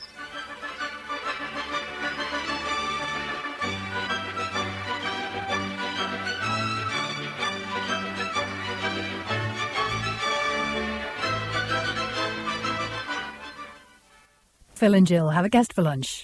Phil and Jill have a guest for lunch.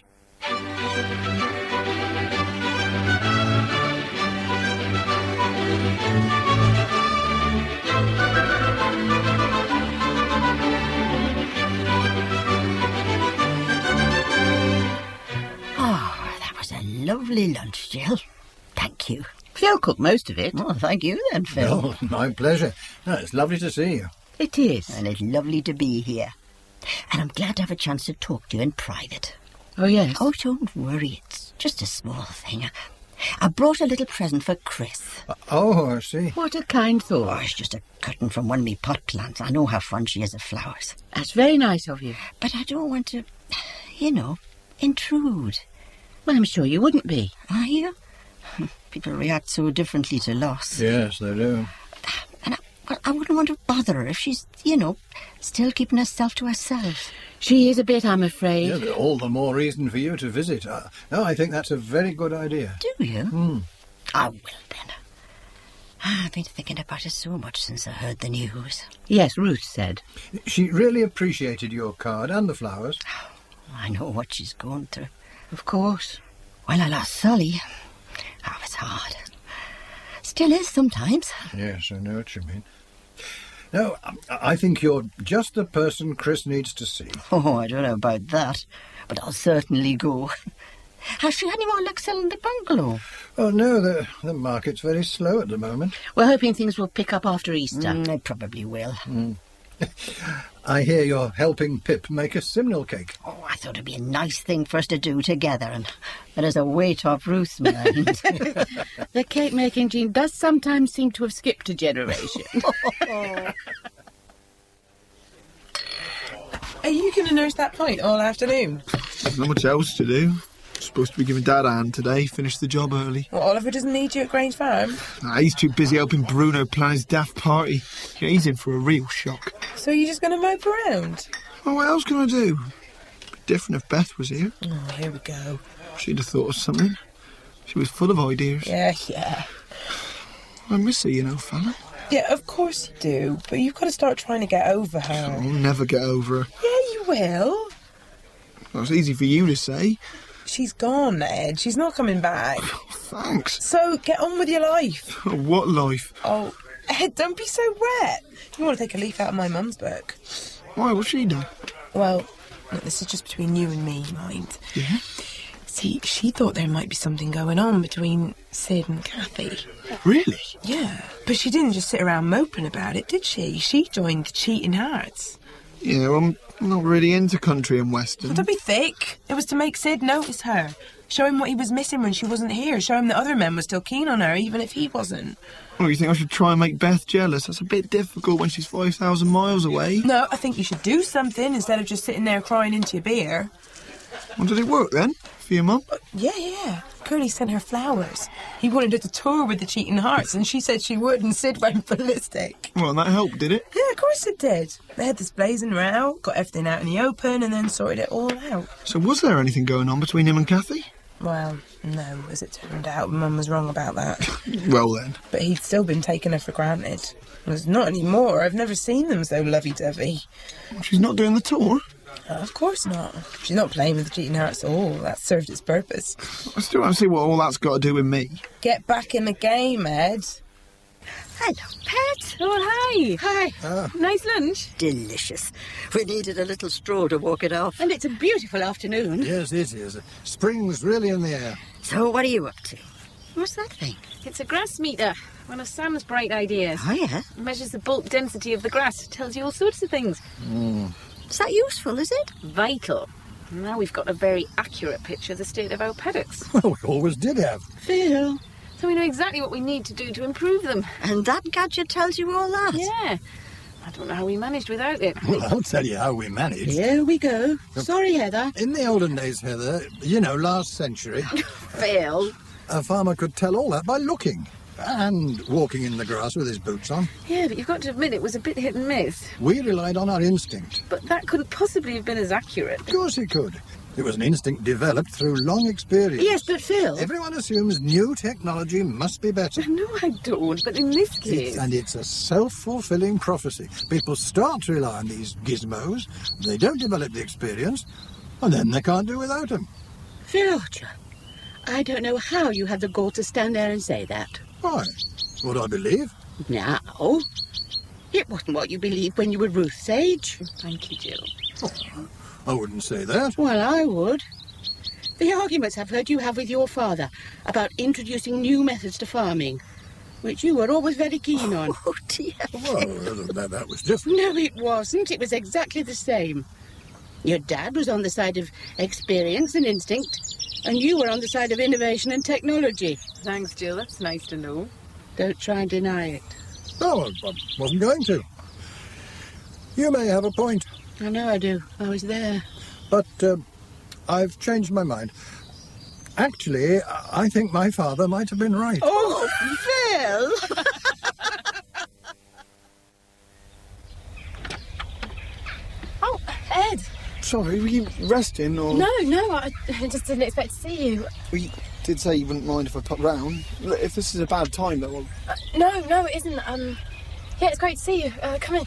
Oh, that was a lovely lunch, Jill. Thank you. Phil cooked most of it. Oh, thank you then, Phil. Oh, my pleasure. No, it's lovely to see you. It is. And it's lovely to be here. And I'm glad to have a chance to talk to you in private. Oh, yes? Oh, don't worry. It's just a small thing. I brought a little present for Chris. Uh, oh, I see. What a kind thought. Oh, it's just a curtain from one of me pot plants. I know how fond she is of flowers. That's very nice of you. But I don't want to, you know, intrude. Well, I'm sure you wouldn't be. Are you? People react so differently to loss. Yes, they do. And I, well, I wouldn't want to bother her if she's, you know, still keeping herself to herself. She is a bit, I'm afraid. Yeah, but all the more reason for you to visit. Uh, no, I think that's a very good idea. Do you? Hmm. I will then. I've been thinking about it so much since I heard the news. Yes, Ruth said. She really appreciated your card and the flowers. I know what she's going through. Of course. When I lost Solly, oh, it's hard. Still is sometimes. Yes, I know what you mean. No, I think you're just the person Chris needs to see. Oh, I don't know about that, but I'll certainly go. Has she any more luck selling the bungalow? Oh, no, the, the market's very slow at the moment. We're hoping things will pick up after Easter. Mm, they probably will. Mm. I hear you're helping Pip make a simnel cake. Oh, I thought it'd be a nice thing for us to do together, and that is a weight off Ruth's mind. The cake-making gene does sometimes seem to have skipped a generation. Are you going to nurse that pint all afternoon? There's not much else to do. Supposed to be giving Dad a hand today, finish the job early. Well, Oliver doesn't need you at Grange Farm? Nah, he's too busy helping Bruno plan his daft party. Yeah, he's in for a real shock. So you're just going to mope around? Well, what else can I do? It'd be different if Beth was here. Oh, here we go. She'd have thought of something. She was full of ideas. Yeah, yeah. I miss her, you know, fella. Yeah, of course you do, but you've got to start trying to get over her. I'll never get over her. Yeah, you will. Well, it's easy for you to say. She's gone, Ed. She's not coming back. Thanks. So, get on with your life. What life? Oh, Ed, don't be so wet. You want to take a leaf out of my mum's book. Why? What's she done? Well, look, this is just between you and me, mind. Yeah? See, she thought there might be something going on between Sid and Kathy. Really? Yeah, but she didn't just sit around moping about it, did she? She joined the Cheating Hearts. Yeah, well, I'm not really into country and western. Well, don't be thick. It was to make Sid notice her. Show him what he was missing when she wasn't here. Show him that other men were still keen on her, even if he wasn't. Oh, you think I should try and make Beth jealous? That's a bit difficult when she's five thousand miles away. No, I think you should do something instead of just sitting there crying into your beer. Well, did it work then, for your mum? Yeah, yeah. Curly sent her flowers. He wanted her to tour with the Cheating Hearts, and she said she would, and Sid went ballistic. Well, that helped, did it? Yeah, of course it did. They had this blazing row, got everything out in the open, and then sorted it all out. So was there anything going on between him and Kathy? Well, no, as it turned out, Mum was wrong about that. Well then. But he'd still been taking her for granted. Well, not anymore. I've never seen them so lovey-dovey. She's not doing the tour? Oh, of course not. She's not playing with the Cheating Hearts at all. That served its purpose. I still don't see what all that's got to do with me. Get back in the game, Ed. Hello, Pet. Oh, hi. Hi. Ah. Nice lunch. Delicious. We needed a little straw to walk it off. And it's a beautiful afternoon. Yes, it is. Spring's really in the air. So what are you up to? What's that thing? It's a grass meter. One of Sam's bright ideas. Oh, yeah? It measures the bulk density of the grass. Tells you all sorts of things. Mm. Is that useful, is it? Vital. Now we've got a very accurate picture of the state of our paddocks. Well, we always did have. Phil. So we know exactly what we need to do to improve them. And that gadget tells you all that? Yeah. I don't know how we managed without it. Well, I'll tell you how we managed. Here we go. Sorry, Heather. In the olden days, Heather, you know, last century, Phil. a farmer could tell all that by looking and walking in the grass with his boots on. Yeah, but you've got to admit it was a bit hit and miss. We relied on our instinct. But that couldn't possibly have been as accurate. Of course it could. It was an instinct developed through long experience. Yes, but Phil... Everyone assumes new technology must be better. No, I don't, but in this case... It's, and it's a self-fulfilling prophecy. People start to rely on these gizmos, they don't develop the experience, and then they can't do without them. Phil Archer, I don't know how you had the gall to stand there and say that. Why? What I believe. Now, it wasn't what you believed when you were Ruth's age. Thank you, Jill. Oh, I wouldn't say that. Well, I would. The arguments I've heard you have with your father about introducing new methods to farming, which you were always very keen on. Oh, dear. Well, that, that was different. No, it wasn't. It was exactly the same. Your dad was on the side of experience and instinct, and you were on the side of innovation and technology. Thanks, Jill. That's nice to know. Don't try and deny it. No, I, I wasn't going to. You may have a point. I know I do. I was there. But uh, I've changed my mind. Actually, I think my father might have been right. Oh, Phil! Oh, Ed! Sorry, were you resting or...? No, no, I just didn't expect to see you. Well, you did say you wouldn't mind if I popped round. Look, if this is a bad time, though, I'll... Uh, no, no, it isn't. Um, yeah, it's great to see you. Uh, come in.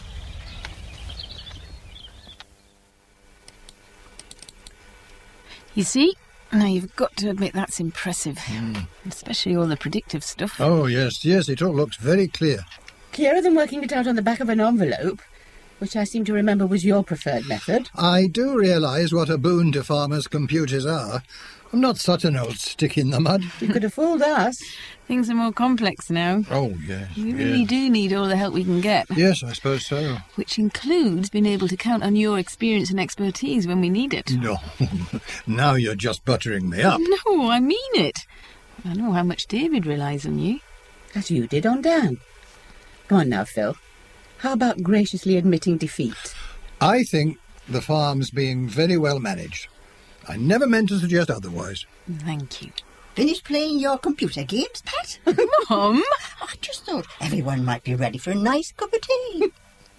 You see? Now, you've got to admit that's impressive. Mm. Especially all the predictive stuff. Oh, yes, yes, it all looks very clear. Clearer than working it out on the back of an envelope, which I seem to remember was your preferred method. I do realise what a boon to farmers' computers are. I'm not such an old stick in the mud. You could have fooled us. Things are more complex now. Oh, yes. We yes. really do need all the help we can get. Yes, I suppose so. Which includes being able to count on your experience and expertise when we need it. No, now you're just buttering me up. No, I mean it. I know how much David relies on you. As you did on Dan. Come on now, Phil. How about graciously admitting defeat? I think the farm's being very well managed. I never meant to suggest otherwise. Thank you. Finished playing your computer games, Pat? Mum? I just thought everyone might be ready for a nice cup of tea.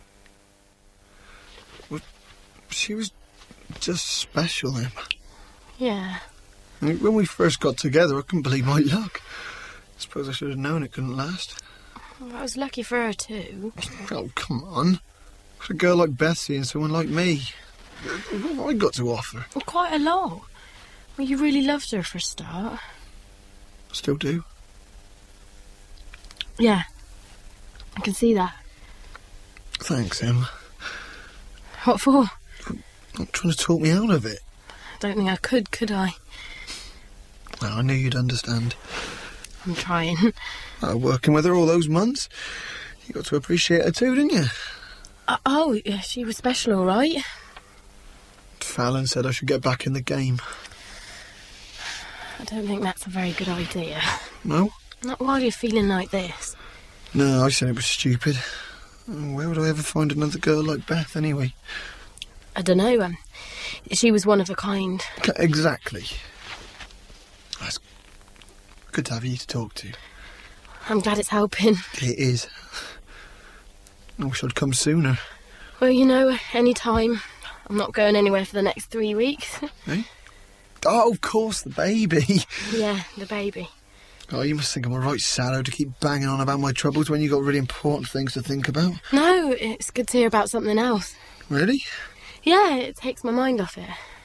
Well, she was just special, Emma. Yeah. I mean, when we first got together, I couldn't believe my luck. I suppose I should have known it couldn't last. Well, I was lucky for her too. Oh, come on. For a girl like Bessie and someone like me, what have I got to offer? Well, quite a lot. Well, you really loved her for a start. Still do. Yeah. I can see that. Thanks, Emma. What for? Not trying to talk me out of it. I don't think I could, could I? Well, I knew you'd understand. I'm trying. Uh, working with her all those months, you got to appreciate her too, didn't you? Uh, oh, yeah, she was special, all right. Fallon said I should get back in the game. I don't think that's a very good idea. No? Not while you're feeling like this. No, I said it was stupid. Where would I ever find another girl like Beth, anyway? I don't know. Um, she was one of a kind. Exactly. That's good to have you to talk to. I'm glad it's helping. It is. I wish I'd come sooner. Well, you know, any time. I'm not going anywhere for the next three weeks. Eh? Oh, of course, the baby. Yeah, the baby. Oh, you must think I'm a right sallow to keep banging on about my troubles when you've got really important things to think about. No, it's good to hear about something else. Really? Yeah, it takes my mind off it.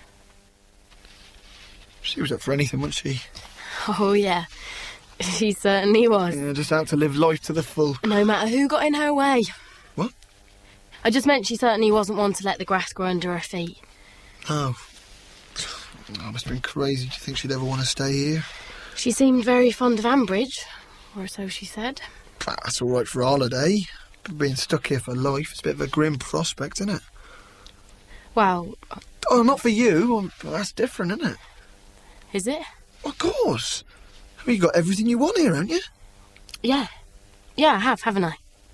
She was up for anything, wasn't she? Oh, yeah. She certainly was. Yeah, just out to live life to the full. No matter who got in her way. What? I just meant she certainly wasn't one to let the grass grow under her feet. Oh. Oh, must have been crazy. Do you think she'd ever want to stay here? She seemed very fond of Ambridge, or so she said. That's all right for a holiday. But being stuck here for life, it's a bit of a grim prospect, isn't it? Well... Oh, not for you. Well, that's different, isn't it? Is it? Of course. I mean, you've got everything you want here, haven't you? Yeah. Yeah, I have, haven't I?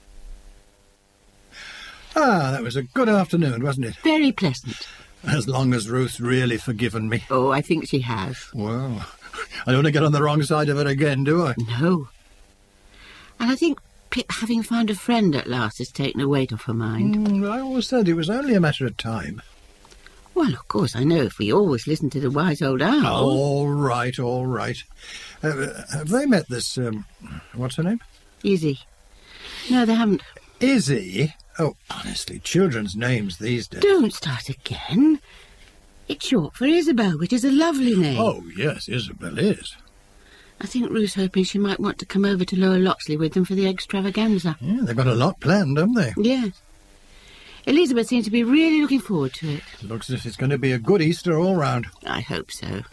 Ah, that was a good afternoon, wasn't it? Very pleasant. As long as Ruth's really forgiven me. Oh, I think she has. Well, I don't want to get on the wrong side of it again, do I? No. And I think Pip, having found a friend at last, has taken a weight off her mind. Mm, I always said it was only a matter of time. Well, of course, I know if we always listen to the wise old owl... All right, all right. Uh, have they met this, um, what's her name? Izzy. No, they haven't. Izzy? Oh, honestly, children's names these days. Don't start again. It's short for Isabel, which is a lovely name. Oh, yes, Isabel is. I think Ruth's hoping she might want to come over to Lower Loxley with them for the extravaganza. Yeah, they've got a lot planned, haven't they? Yes. Elizabeth seems to be really looking forward to it. Looks as if it's going to be a good Easter all round. I hope so.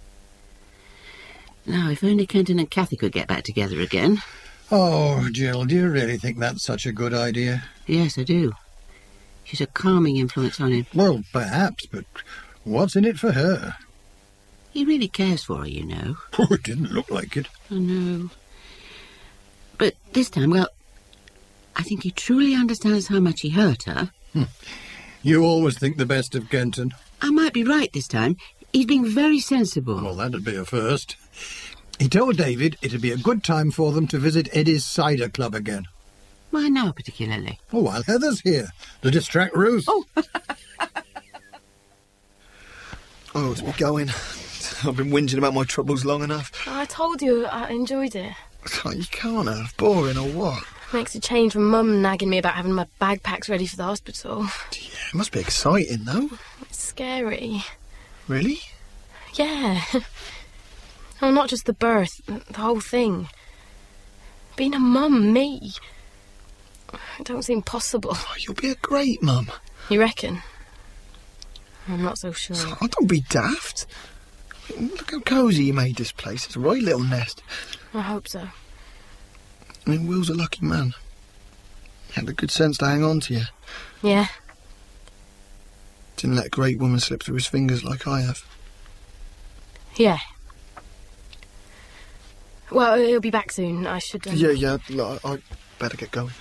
Now, if only Kenton and Cathy could get back together again. Oh, Jill, do you really think that's such a good idea? Yes, I do. She's a calming influence on him. Well, perhaps, but what's in it for her? He really cares for her, you know. Oh, it didn't look like it. I know. But this time, well, I think he truly understands how much he hurt her. Hmm. You always think the best of Kenton. I might be right this time. He's being very sensible. Well, that'd be a first. He told David it'd be a good time for them to visit Eddie's cider club again. Why now, particularly? Oh, while Heather's here, to distract Ruth. Oh! Oh, it's me going. I've been whinging about my troubles long enough. I told you I enjoyed it. Oh, you can't have. Boring or what? Makes a change from Mum nagging me about having my bag packs ready for the hospital. Yeah, it must be exciting, though. It's scary. Really? Yeah. Oh, not just the birth, the whole thing. Being a mum, me. It don't seem possible. Oh, you'll be a great mum. You reckon? I'm not so sure. Oh, don't be daft. Look how cosy you made this place. It's a right little nest. I hope so. I mean, Will's a lucky man. He had the good sense to hang on to you. Yeah. Didn't let a great woman slip through his fingers like I have. Yeah. Well, he'll be back soon. I should... Um... Yeah, yeah. Look, I, I better get going.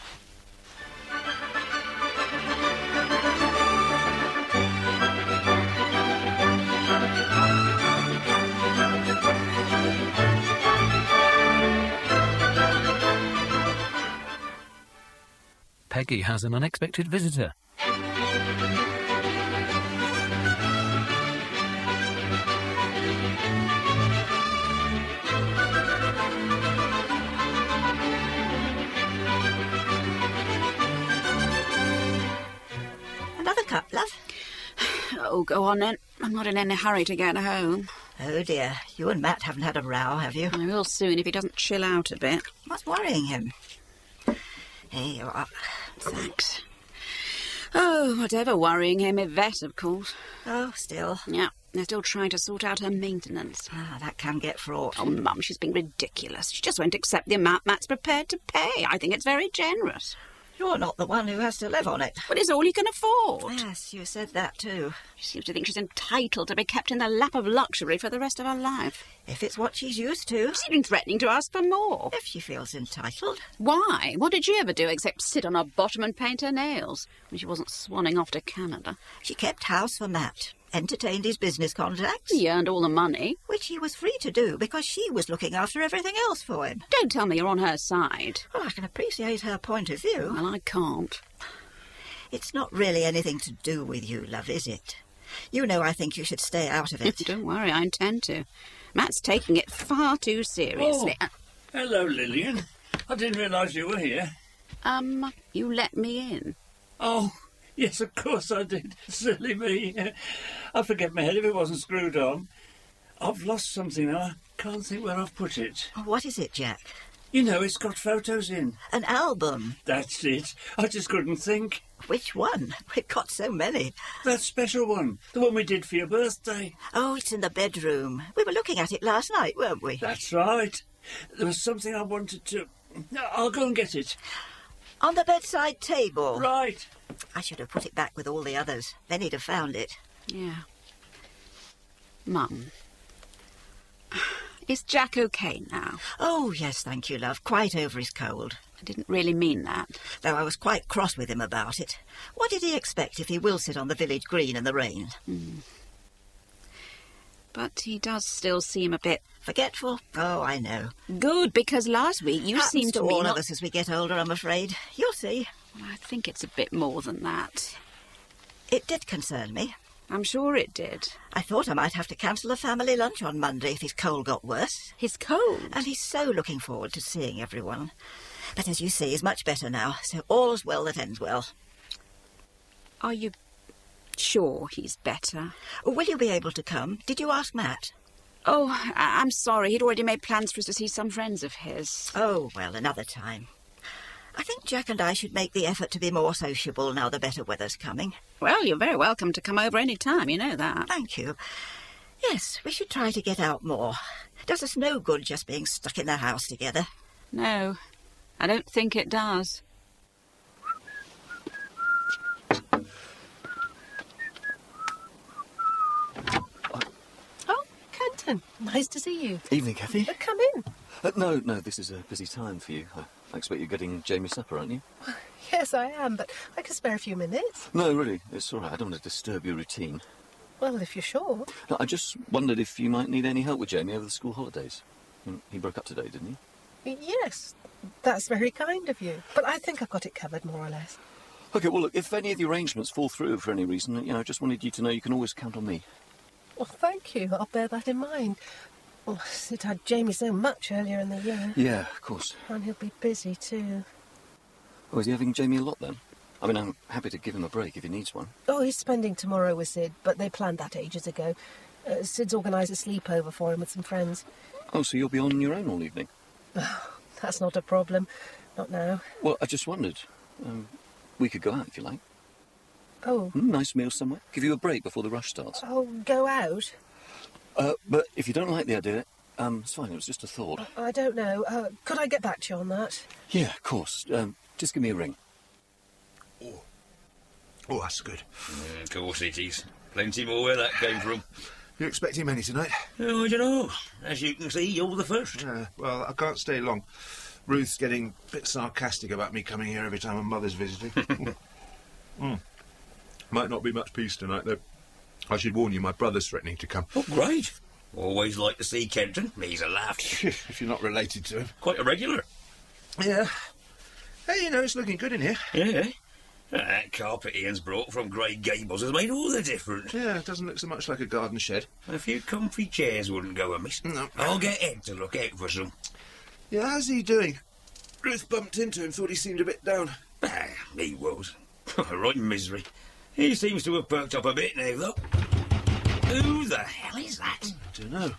Peggy has an unexpected visitor. Another cup, love? Oh, go on then. I'm not in any hurry to get home. Oh dear, you and Matt haven't had a row, have you? I will soon if he doesn't chill out a bit. What's worrying him? Here you are. Thanks. Oh, whatever worrying him, Yvette, of course. Oh, still? Yeah, they're still trying to sort out her maintenance. Ah, that can get fraught. Oh, Mum, she's being ridiculous. She just won't accept the amount Matt's prepared to pay. I think it's very generous. You're not the one who has to live on it. But it's all you can afford. Yes, you said that too. She seems to think she's entitled to be kept in the lap of luxury for the rest of her life. If it's what she's used to. She's been threatening to ask for more. If she feels entitled. Why? What did she ever do except sit on her bottom and paint her nails when she wasn't swanning off to Canada? She kept house for Matt, entertained his business contacts. He earned all the money. Which he was free to do because she was looking after everything else for him. Don't tell me you're on her side. Well, I can appreciate her point of view. Well, I can't. It's not really anything to do with you, love, is it? You know I think you should stay out of it. Don't worry, I intend to. Matt's taking it far too seriously. Oh, hello, Lillian. I didn't realise you were here. Um, you let me in. Oh, yes, of course I did. Silly me. I'd forget my head if it wasn't screwed on. I've lost something now. I can't think where I've put it. What is it, Jack? You know, it's got photos in. An album? That's it. I just couldn't think. Which one? We've got so many. That special one. The one we did for your birthday. Oh, it's in the bedroom. We were looking at it last night, weren't we? That's right. There was something I wanted to... I'll go and get it. On the bedside table? Right. I should have put it back with all the others. Then he'd have found it. Yeah. Mum. Is Jack okay now? Oh, yes, thank you, love. Quite over his cold. I didn't really mean that. Though I was quite cross with him about it. What did he expect if he will sit on the village green in the rain? Mm. But he does still seem a bit... Forgetful? Oh, I know. Good, because last week you Happens seemed to, to me all not... of us as we get older, I'm afraid. You'll see. Well, I think it's a bit more than that. It did concern me. I'm sure it did. I thought I might have to cancel a family lunch on Monday if his cold got worse. His cold? And he's so looking forward to seeing everyone. But as you see, he's much better now, so all's well that ends well. Are you sure he's better? Will you be able to come? Did you ask Matt? Oh, I- I'm sorry. He'd already made plans for us to see some friends of his. Oh, well, another time. I think Jack and I should make the effort to be more sociable now the better weather's coming. Well, you're very welcome to come over any time, you know that. Thank you. Yes, we should try to get out more. Does us no good just being stuck in the house together. No, I don't think it does. Oh, Kenton, nice to see you. Evening, Kathy. Uh, come in. Uh, no, no, this is a busy time for you. I, I expect you're getting Jamie supper, aren't you? Yes, I am, but I can spare a few minutes. No, really, it's all right. I don't want to disturb your routine. Well, if you're sure. No, I just wondered if you might need any help with Jamie over the school holidays. Mm, He broke up today, didn't he? Yes, that's very kind of you. But I think I've got it covered, more or less. OK, well, look, if any of the arrangements fall through for any reason, you know, I just wanted you to know you can always count on me. Well, thank you. I'll bear that in mind. Well, Sid had Jamie so much earlier in the year. Yeah, of course. And he'll be busy, too. Oh, is he having Jamie a lot, then? I mean, I'm happy to give him a break if he needs one. Oh, he's spending tomorrow with Sid, but they planned that ages ago. Uh, Sid's organised a sleepover for him with some friends. Oh, so you'll be on your own all evening? That's not a problem. Not now. Well, I just wondered. Um, we could go out if you like. Oh. Mm, nice meal somewhere. Give you a break before the rush starts. Oh, go out? Uh, but if you don't like the idea, um, it's fine. It was just a thought. I don't know. Uh, could I get back to you on that? Yeah, of course. Um, just give me a ring. Oh, oh that's good. Mm, of course it is. Plenty more where that came from. You expecting many tonight? Oh, I don't know. As you can see, you're the first. Yeah, well, I can't stay long. Ruth's getting a bit sarcastic about me coming here every time my mother's visiting. mm. Might not be much peace tonight, though. I should warn you, my brother's threatening to come. Oh, great. Always like to see Kenton. He's a laugh. If you're not related to him. Quite a regular. Yeah. Hey, you know, it's looking good in here. Yeah. That carpet Ian's brought from Grey Gables has made all the difference. Yeah, it doesn't look so much like a garden shed. A few comfy chairs wouldn't go amiss. No. I'll get Ed to look out for some. Yeah, how's he doing? Ruth bumped into him, thought he seemed a bit down. Ah, he was. Right misery. He seems to have perked up a bit now, though. Who the hell is that? I don't know.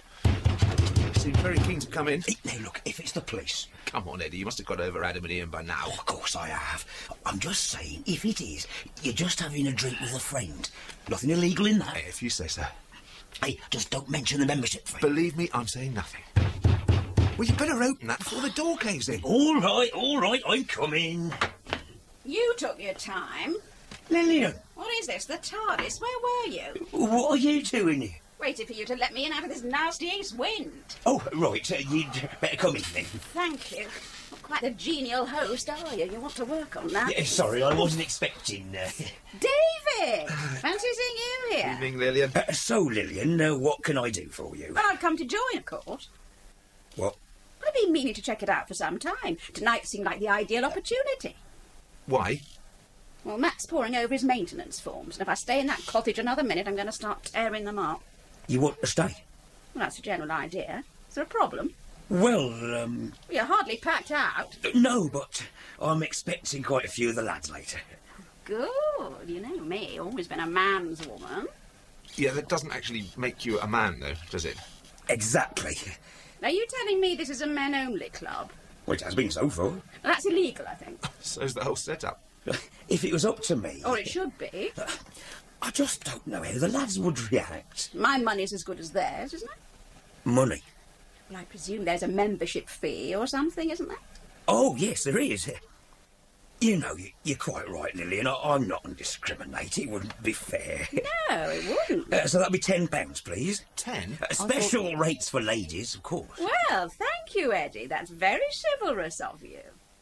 He seemed very keen to come in. Now, look, if it's the police... Come on, Eddie, you must have got over Adam and Ian by now. Oh, of course I have. I'm just saying, if it is, you're just having a drink with a friend. Nothing illegal in that. Hey, if you say so. Hey, just don't mention the membership fee. Believe me, I'm saying nothing. Well, you better open that before the door caves in. All right, all right, I'm coming. You took your time. Lillian, What is this? The TARDIS? Where were you? what are you doing here? Waited for you to let me in out of this nasty east wind. Oh, right, uh, you'd better come in then. Thank you. Not quite the genial host, are you? You want to work on that? Yeah, sorry, I wasn't expecting... Uh... David! Fancy seeing you here. Evening, Lillian. Uh, so, Lillian, uh, what can I do for you? Well, I've come to join, of course. What? I've been meaning to check it out for some time. Tonight seemed like the ideal opportunity. Why? Well, Matt's poring over his maintenance forms, and if I stay in that cottage another minute, I'm going to start tearing them up. You want to stay? Well, that's a general idea. Is there a problem? Well, um... You're hardly packed out. no, but I'm expecting quite a few of the lads later. Good. You know me, always been a man's woman. Yeah, that doesn't actually make you a man, though, does it? Exactly. Are you telling me this is a men-only club? Well, it has been so far. Well, that's illegal, I think. So's the whole setup. If it was up to me... Or it should be. I just don't know how the lads would react. My money's as good as theirs, isn't it? Money? Well, I presume there's a membership fee or something, isn't there? Oh, yes, there is. You know, you, you're quite right, Lillian. I, I'm not going to discriminate. It wouldn't be fair. No, it wouldn't. Uh, so that'll be ten pounds, please. Ten? Uh, special thought... rates for ladies, of course. Well, thank you, Eddie. That's very chivalrous of you.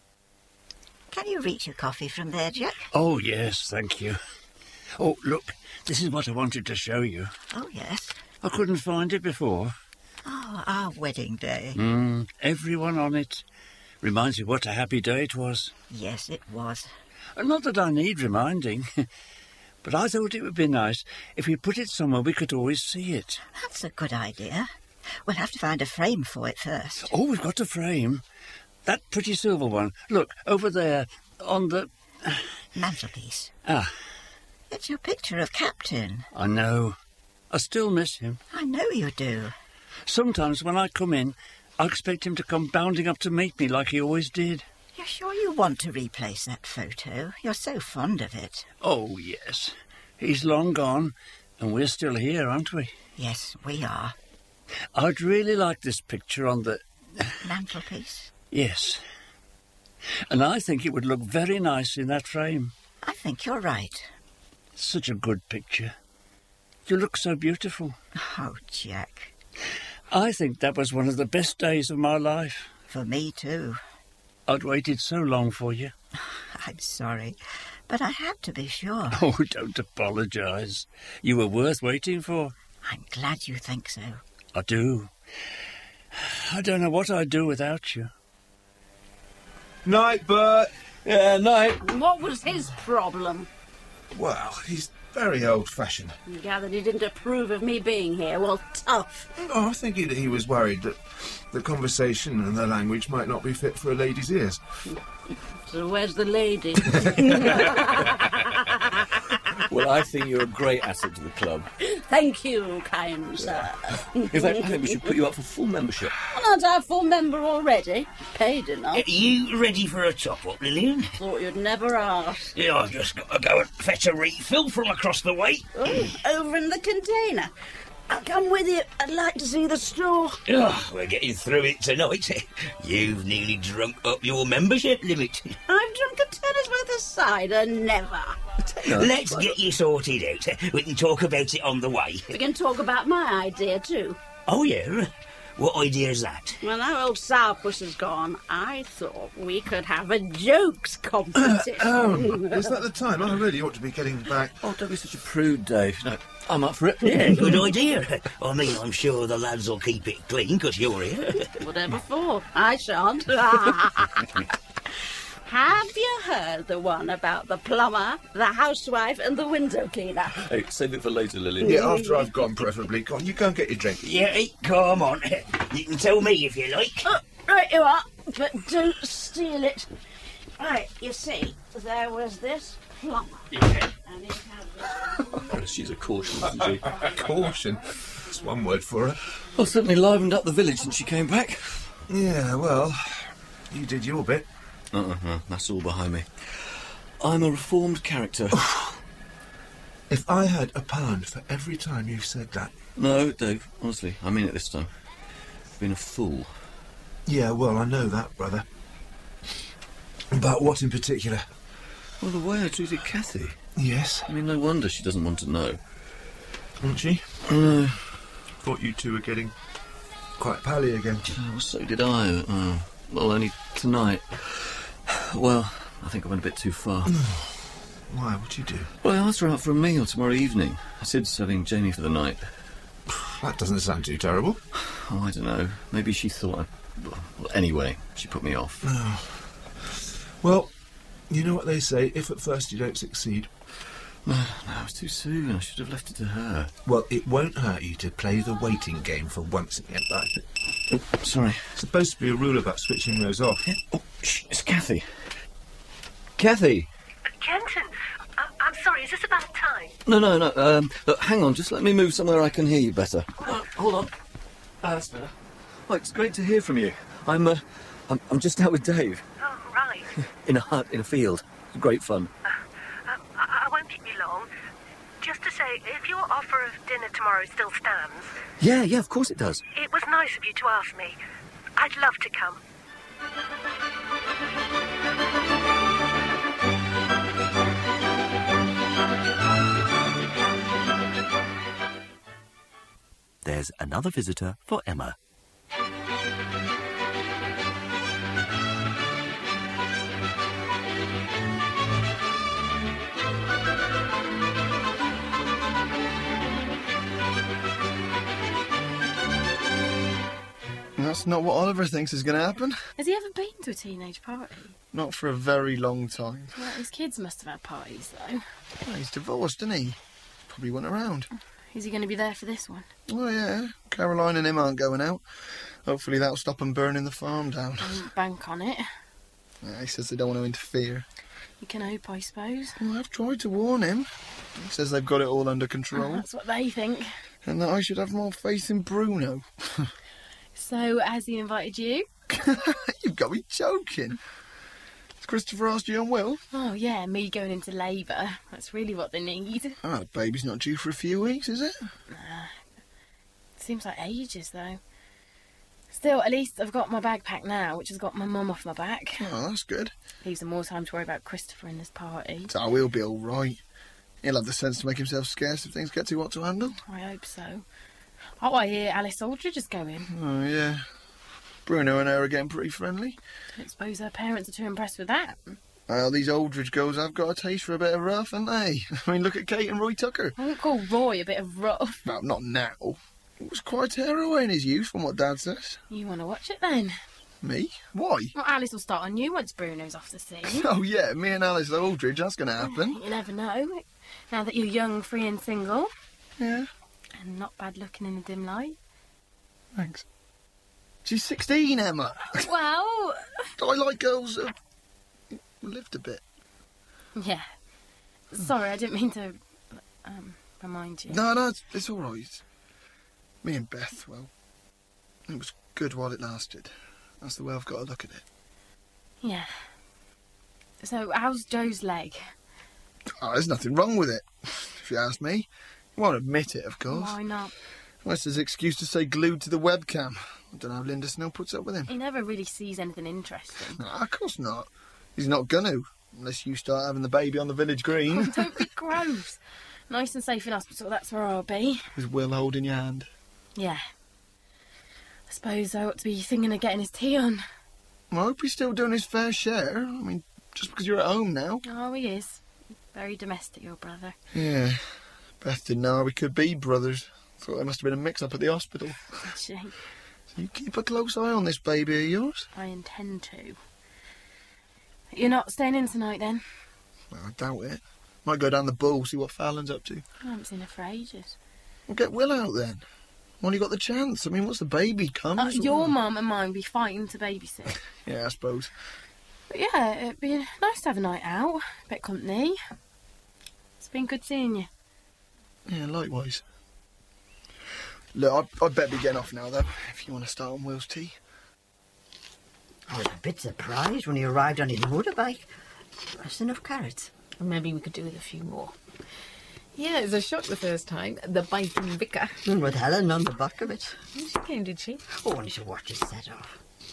Can you reach your coffee from there, Jack? Oh, yes, thank you. Oh, look, this is what I wanted to show you. Oh, yes. I couldn't find it before. Oh, our wedding day. Mm, everyone on it. Reminds you what a happy day it was. Yes, it was. Not that I need reminding, but I thought it would be nice if we put it somewhere we could always see it. That's a good idea. We'll have to find a frame for it first. Oh, we've got a frame. That pretty silver one. Look, over there, on the... mantelpiece. Ah. It's your picture of Captain. I know. I still miss him. I know you do. Sometimes when I come in, I expect him to come bounding up to meet me like he always did. You're sure you want to replace that photo? You're so fond of it. Oh, yes. He's long gone, and we're still here, aren't we? Yes, we are. I'd really like this picture on the... mantelpiece? Yes. And I think it would look very nice in that frame. I think you're right. Such a good picture. You look so beautiful. Oh, Jack. I think that was one of the best days of my life. For me, too. I'd waited so long for you. I'm sorry, but I had to be sure. Oh, don't apologise. You were worth waiting for. I'm glad you think so. I do. I don't know what I'd do without you. Night, Bert. Yeah, night. What was his problem? Well, he's very old-fashioned. You gathered he didn't approve of me being here. Well, tough. Oh, I think he, he was worried that the conversation and the language might not be fit for a lady's ears. So where's the lady? Well, I think you're a great asset to the club. Thank you, kind sir. In fact, I think we should put you up for full membership. Well, aren't I a full member already? Paid enough. Are you ready for a top-up, Lillian? Thought you'd never ask. Yeah, I've just got to go and fetch a refill from across the way. Oh, over in the container. I'll come with you. I'd like to see the store. Oh, we're getting through it tonight. You've nearly drunk up your membership limit. I've drunk a tenner's worth of cider, never. Let's get you sorted out. We can talk about it on the way. We can talk about my idea, too. Oh, yeah? What idea is that? When our old sourpuss is gone, I thought we could have a jokes competition. Oh, is that the time? I really ought to be getting back. Oh, don't be such a prude, Dave. No, I'm up for it. Yeah, good idea. I mean, I'm sure the lads will keep it clean because you're here. Whatever for. I shan't. Have you heard the one about the plumber, the housewife and the window cleaner? Hey, save it for later, Lily. Yeah, after I've gone, preferably. Go on, you go and get your drink. Yeah, come on. You can tell me if you like. Oh, right you are, but don't steal it. Right, you see, there was this plumber. Yeah. And he had this... She's a caution, isn't she? Caution? That's one word for her. Well, certainly livened up the village since she came back. Yeah, well, you did your bit. Uh-uh, that's all behind me. I'm a reformed character. If I had a pound for every time you've said that. No, Dave, honestly, I mean it this time. I've been a fool. Yeah, well, I know that, brother. But what in particular? Well, the way I treated Kathy. Yes? I mean, no wonder she doesn't want to know. Wasn't she? No. Thought you two were getting quite pally again. Oh, well, so did I. Uh, well, only tonight. Well, I think I went a bit too far. Why? What'd you do? Well, I asked her out for a meal tomorrow evening. Sid's having Jamie for the night. That doesn't sound too terrible. Oh, I don't know. Maybe she thought I... Well, anyway, she put me off. Oh. Well, you know what they say, if at first you don't succeed... No, no, it was too soon. I should have left it to her. Well, it won't hurt you to play the waiting game for once in your life. Oh, sorry. It's supposed to be a rule about switching those off. Yeah. Oh, shh, it's Kathy. Kathy! Kenton, I- I'm sorry, is this about time? No, no, no. Um, look, hang on, just let me move somewhere I can hear you better. Oh. Uh, hold on. Ah, that's better. Oh, it's great to hear from you. I'm, uh, I'm, I'm just out with Dave. Oh, right. In a hut, in a field. It's great fun. Uh, uh, I-, I won't keep you long. Just to say, if your offer of dinner tomorrow still stands... Yeah, yeah, of course it does. It was nice of you to ask me. I'd love to come. There's another visitor for Emma. That's not what Oliver thinks is going to happen. Has he ever been to a teenage party? Not for a very long time. Well, his kids must have had parties, though. Well, he's divorced, isn't he? Probably went around. Is he going to be there for this one? Oh, yeah. Caroline and him aren't going out. Hopefully that'll stop them burning the farm down. Don't bank on it. Yeah, he says they don't want to interfere. You can hope, I suppose. Well, I've tried to warn him. He says they've got it all under control. Oh, that's what they think. And that I should have more faith in Bruno. So, has he invited you? You've got me joking. Has Christopher asked you and Will? Oh, yeah, me going into labour. That's really what they need. Oh, the baby's not due for a few weeks, is it? Nah. Seems like ages, though. Still, at least I've got my bag packed now, which has got my mum off my back. Oh, that's good. Leaves them more time to worry about Christopher in this party. So he'll be all right. He'll have the sense to make himself scarce if things get too hot to handle. I hope so. Oh, I hear Alice Aldridge is going. Oh, yeah. Bruno and her are getting pretty friendly. Don't suppose her parents are too impressed with that. Well, these Aldridge girls have got a taste for a bit of rough, haven't they? I mean, look at Kate and Roy Tucker. I wouldn't call Roy a bit of rough. Well, not now. He was quite a hero in his youth, from what Dad says. You want to watch it, then? Me? Why? Well, Alice will start on you once Bruno's off the scene. Oh, yeah, me and Alice Aldridge, that's going to happen. You never know. Now that you're young, free and single. Yeah. And not bad looking in the dim light. Thanks. She's sixteen, Emma. Well... I like girls that have lived a bit. Yeah. Sorry, I didn't mean to um, remind you. No, no, it's, it's all right. Me and Beth, well, it was good while it lasted. That's the way I've got to look at it. Yeah. So, how's Joe's leg? Oh, there's nothing wrong with it, if you ask me. You won't admit it, of course. Why not? Well, it's his excuse to stay glued to the webcam. I don't know how Linda Snell puts up with him. He never really sees anything interesting. No, of course not. He's not going to, unless you start having the baby on the village green. Oh, don't be gross. Nice and safe in hospital, that's where I'll be. With Will holding your hand. Yeah. I suppose I ought to be thinking of getting his tea on. Well, I hope he's still doing his fair share. I mean, just because you're at home now. Oh, he is. Very domestic, your brother. Yeah. Beth didn't know how we could be brothers. Thought there must have been a mix-up at the hospital. Did she? So you keep a close eye on this baby of yours? I intend to. You're not staying in tonight, then? Well, I doubt it. Might go down the Bull, see what Fallon's up to. I haven't seen her for ages. Well, get Will out, then. When you got the chance. I mean, once the baby comes... Uh, your or... mum and mine will be fighting to babysit. Yeah, I suppose. But yeah, it'd be nice to have a night out. A bit of company. It's been good seeing you. Yeah, likewise. Look, I'd, I'd better be getting off now, though, if you want to start on Will's tea. I was a bit surprised when he arrived on his motorbike. That's enough carrots. Maybe we could do with a few more. Yeah, it was a shock the first time. The biting vicar. And with Helen on the back of it. She came, did she? Oh, only to watch it set off. Uh,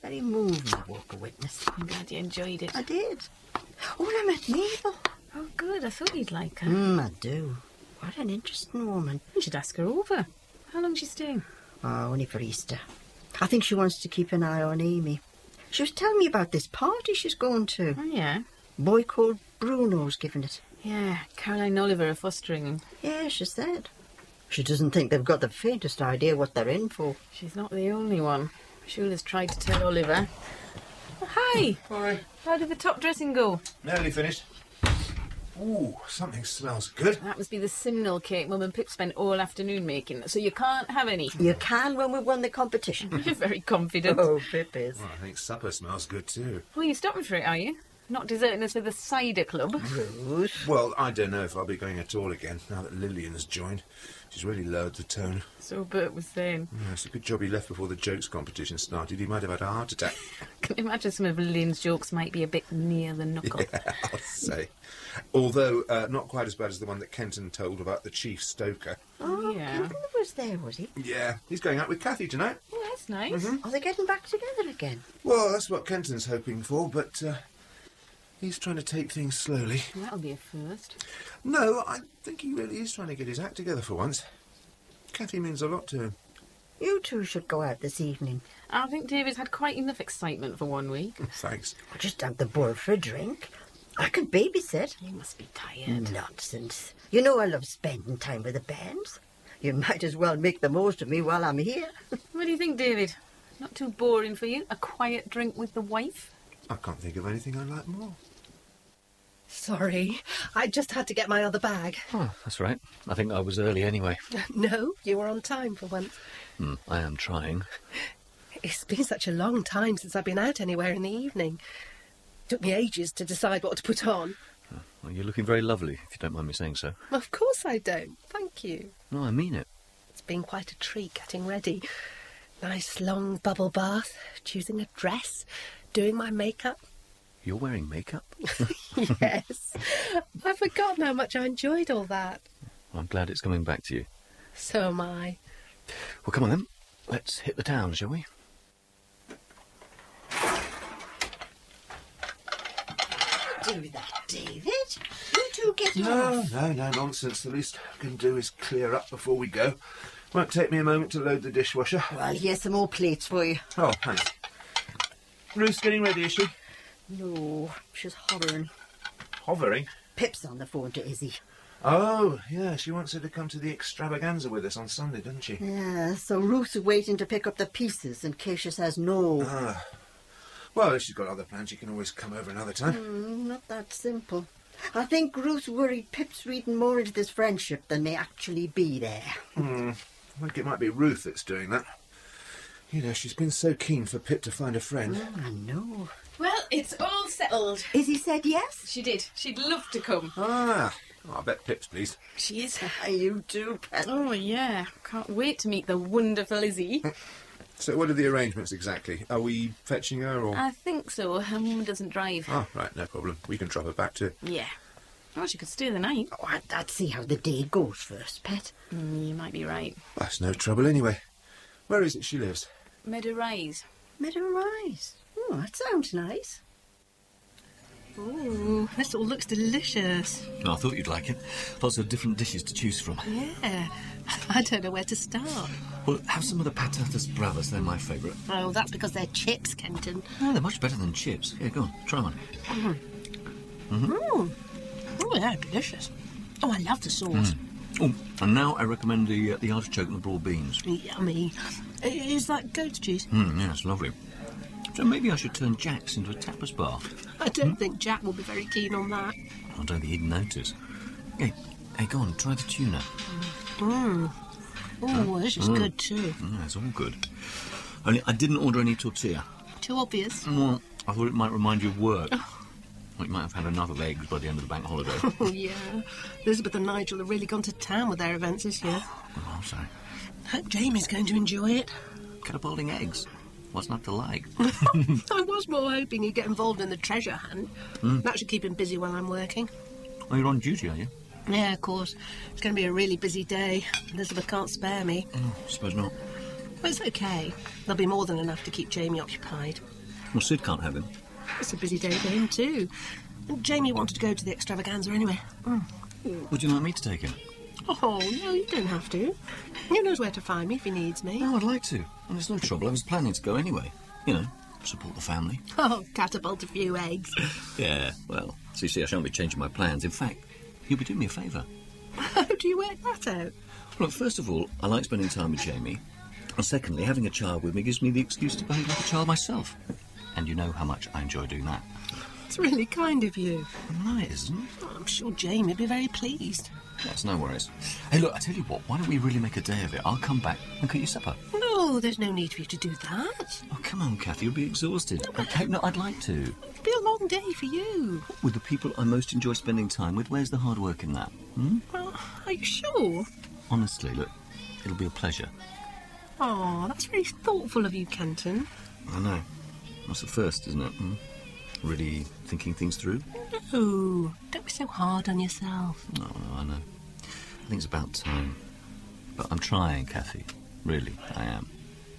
Very moving walk of witness. I'm glad you enjoyed it. I did. Oh, and I met Mabel. Oh, good. I thought you'd like her. Mm, I do. What an interesting woman. You should ask her over. How long's she staying? Oh, only for Easter. I think she wants to keep an eye on Amy. She was telling me about this party she's going to. Oh, yeah? Boy called Bruno's giving it. Yeah, Caroline Oliver are fostering him. Yeah, she said. She doesn't think they've got the faintest idea what they're in for. She's not the only one. Shula's tried to tell Oliver. Oh, hi! Hi. How did the top dressing go? Nearly finished. Ooh, something smells good. That must be the Simnel cake Mum and Pip spent all afternoon making, so you can't have any. You can when we won the competition. You're very confident. Oh, Pip is. Well, I think supper smells good too. Well, you're stopping for it, are you? Not deserting us for the cider club? Ruth. Well, I don't know if I'll be going at all again now that Lillian's joined. She's really lowered the tone. So Bert was saying. Yeah, it's a good job he left before the jokes competition started. He might have had a heart attack. I can imagine some of Lillian's jokes might be a bit near the knuckle. Yeah, I'll say. Although, uh, not quite as bad as the one that Kenton told about the chief stoker. Oh, yeah. Kenton was there, was he? Yeah, he's going out with Kathy tonight. Oh, that's nice. Mhm. Are they getting back together again? Well, that's what Kenton's hoping for, but uh, he's trying to take things slowly. That'll be a first. No, I think he really is trying to get his act together for once. Kathy means a lot to him. You two should go out this evening. I think David's had quite enough excitement for one week. Thanks. Just have the boy for a drink. I can babysit. You must be tired. Nonsense. You know I love spending time with the bands. You might as well make the most of me while I'm here. What do you think, David? Not too boring for you? A quiet drink with the wife? I can't think of anything I like more. Sorry, I just had to get my other bag. Oh, that's right. I think I was early anyway. No, you were on time for once. Hmm, I am trying. It's been such a long time since I've been out anywhere in the evening. Took me ages to decide what to put on. Well, you're looking very lovely, if you don't mind me saying so. Of course I don't. Thank you. No, I mean it. It's been quite a treat getting ready. Nice long bubble bath, choosing a dress, doing my makeup. You're wearing makeup? Yes. I've forgotten how much I enjoyed all that. I'm glad it's coming back to you. So am I. Well, come on then. Let's hit the town, shall we? Do that, David. You two get No, off. no, no nonsense. The least I can do is clear up before we go. Won't take me a moment to load the dishwasher. Well, here's some more plates for you. Oh, thanks. Ruth's getting ready, is she? No, she's hovering. Hovering? Pip's on the phone to Izzy. Oh, yeah, she wants her to come to the extravaganza with us on Sunday, doesn't she? Yeah, so Ruth's waiting to pick up the pieces in case she says no. Ah. Well, if she's got other plans, she can always come over another time. Mm, not that simple. I think Ruth's worried Pip's reading more into this friendship than may actually be there. Hmm. I think it might be Ruth that's doing that. You know, she's been so keen for Pip to find a friend. Oh, I know. Well, it's all settled. Izzy said yes? She did. She'd love to come. Ah. Oh, I bet Pip's pleased. She is. You too, Pet. Oh, yeah. Can't wait to meet the wonderful Izzy. So what are the arrangements exactly? Are we fetching her or...? I think so. Her mum doesn't drive. Oh, right, no problem. We can drop her back too. Yeah. Well, she could stay the night. Oh, I'd, I'd see how the day goes first, Pet. Mm, you might be right. That's no trouble anyway. Where is it she lives? Meadow Rise. Meadow Rise. Oh, that sounds nice. Ooh, this all looks delicious. Oh, I thought you'd like it. Lots of different dishes to choose from. Yeah. I don't know where to start. Well, have some of the patatas bravas. They're my favourite. Oh, that's because they're chips, Kenton. Oh, they're much better than chips. Here, go on. Try one. Mm. Mm-hmm. Mm. Oh, they're delicious. Oh, I love the sauce. Mm. Oh, and now I recommend the uh, the artichoke and the broad beans. Yummy. Is that goat's cheese? Mm, yeah, it's lovely. So maybe I should turn Jack's into a tapas bar. I don't think Jack will be very keen on that. I don't think he'd notice. Hey, hey, go on, try the tuna. Mm. Oh, this is Mm. good too. Mm, it's all good. Only I didn't order any tortilla. Too obvious. Well, I thought it might remind you of work. Well, you might have had enough of eggs by the end of the bank holiday. Oh, yeah. Elizabeth and Nigel have really gone to town with their events this year. Oh, I'm sorry. Hope Jamie's going to enjoy it. Catapulting eggs. What's not to like? I was more hoping he'd get involved in the treasure hunt. Mm. That should keep him busy while I'm working. Oh, you're on duty, are you? Yeah, of course. It's going to be a really busy day. Elizabeth can't spare me. Oh, I suppose not. But it's okay. There'll be more than enough to keep Jamie occupied. Well, Sid can't have him. It's a busy day for him, too. Jamie wanted to go to the extravaganza anyway. Mm. Would you like me to take him? Oh, no, you don't have to. He knows where to find me if he needs me. No, I'd like to. And there's no trouble. I was planning to go anyway. You know, support the family. Oh, catapult a few eggs. Yeah, well, so you see, I shan't be changing my plans. In fact, you'll be doing me a favour. How do you work that out? Look, first of all, I like spending time with Jamie. And secondly, having a child with me gives me the excuse to behave like a child myself. And you know how much I enjoy doing that. It's really kind of you. No, it isn't. Oh, I'm sure Jamie would be very pleased. That's no worries. Hey, look, I tell you what, why don't we really make a day of it? I'll come back and cook you supper. No, there's no need for you to do that. Oh, come on, Kathy, you'll be exhausted. No, hey, no, I'd like to. It'll be a long day for you. With the people I most enjoy spending time with, where's the hard work in that? Hmm? Well, are you sure? Honestly, look, it'll be a pleasure. Oh, that's very thoughtful of you, Kenton. I know. That's the first, isn't it? Hmm? Really thinking things through? No, don't be so hard on yourself. No, no, I know. I think it's about time. But I'm trying, Kathy. Really, I am.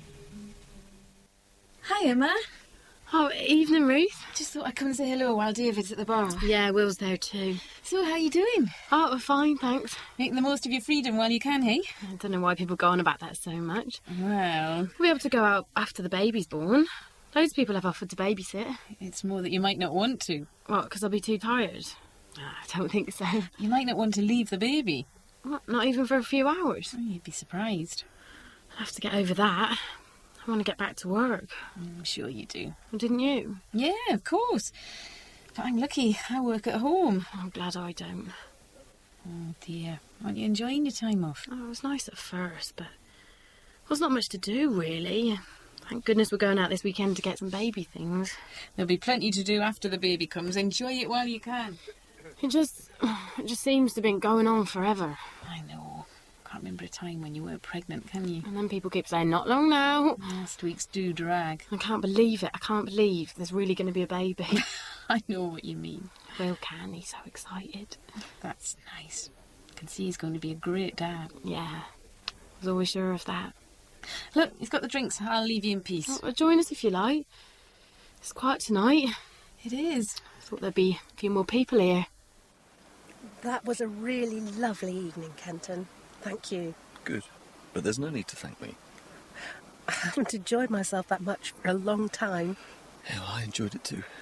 Hi, Emma. Oh, evening, Ruth. Just thought I'd come and say hello while David's at the bar. Yeah, Will's there too. So, how you doing? Oh, we're fine, thanks. Making the most of your freedom while you can, hey? I don't know why people go on about that so much. Well... We'll be able to go out after the baby's born. Loads of people have offered to babysit. It's more that you might not want to. What, because I'll be too tired? I don't think so. You might not want to leave the baby. What, not even for a few hours? Oh, you'd be surprised. I have to get over that. I want to get back to work. I'm sure you do. Well, didn't you? Yeah, of course. But I'm lucky. I work at home. I'm glad I don't. Oh, dear. Aren't you enjoying your time off? Oh, it was nice at first, but there's not much to do, really. Thank goodness we're going out this weekend to get some baby things. There'll be plenty to do after the baby comes. Enjoy it while you can. It just... it just seems to have been going on forever. I know. Can't remember a time when you weren't pregnant, can you? And then people keep saying, not long now. Last weeks do drag. I can't believe it. I can't believe there's really going to be a baby. I know what you mean. Will can. He's so excited. That's nice. I can see he's going to be a great dad. Yeah. I was always sure of that. Look, you've got the drinks. I'll leave you in peace. Oh, join us if you like. It's quiet tonight. It is. I thought there'd be a few more people here. That was a really lovely evening, Kenton. Thank you. Good. But there's no need to thank me. I haven't enjoyed myself that much for a long time. Yeah, well, I enjoyed it too.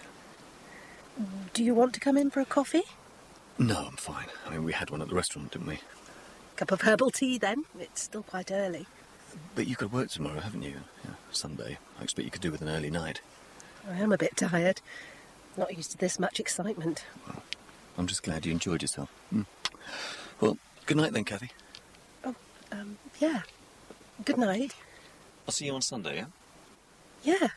Do you want to come in for a coffee? No, I'm fine. I mean, we had one at the restaurant, didn't we? Cup of herbal tea, then? It's still quite early. But you could work tomorrow, haven't you? Yeah, Sunday. I expect you could do with an early night. I am a bit tired. Not used to this much excitement. Well, I'm just glad you enjoyed yourself. Mm. Well, good night then, Kathy. Oh, um, yeah. Good night. I'll see you on Sunday, yeah? Yeah.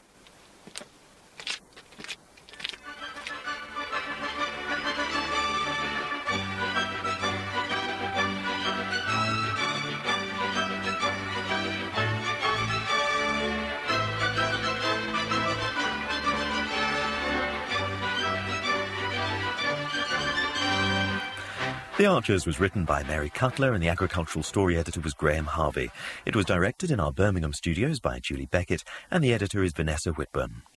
The Archers was written by Mary Cutler and the agricultural story editor was Graham Harvey. It was directed in our Birmingham studios by Julie Beckett and the editor is Vanessa Whitburn.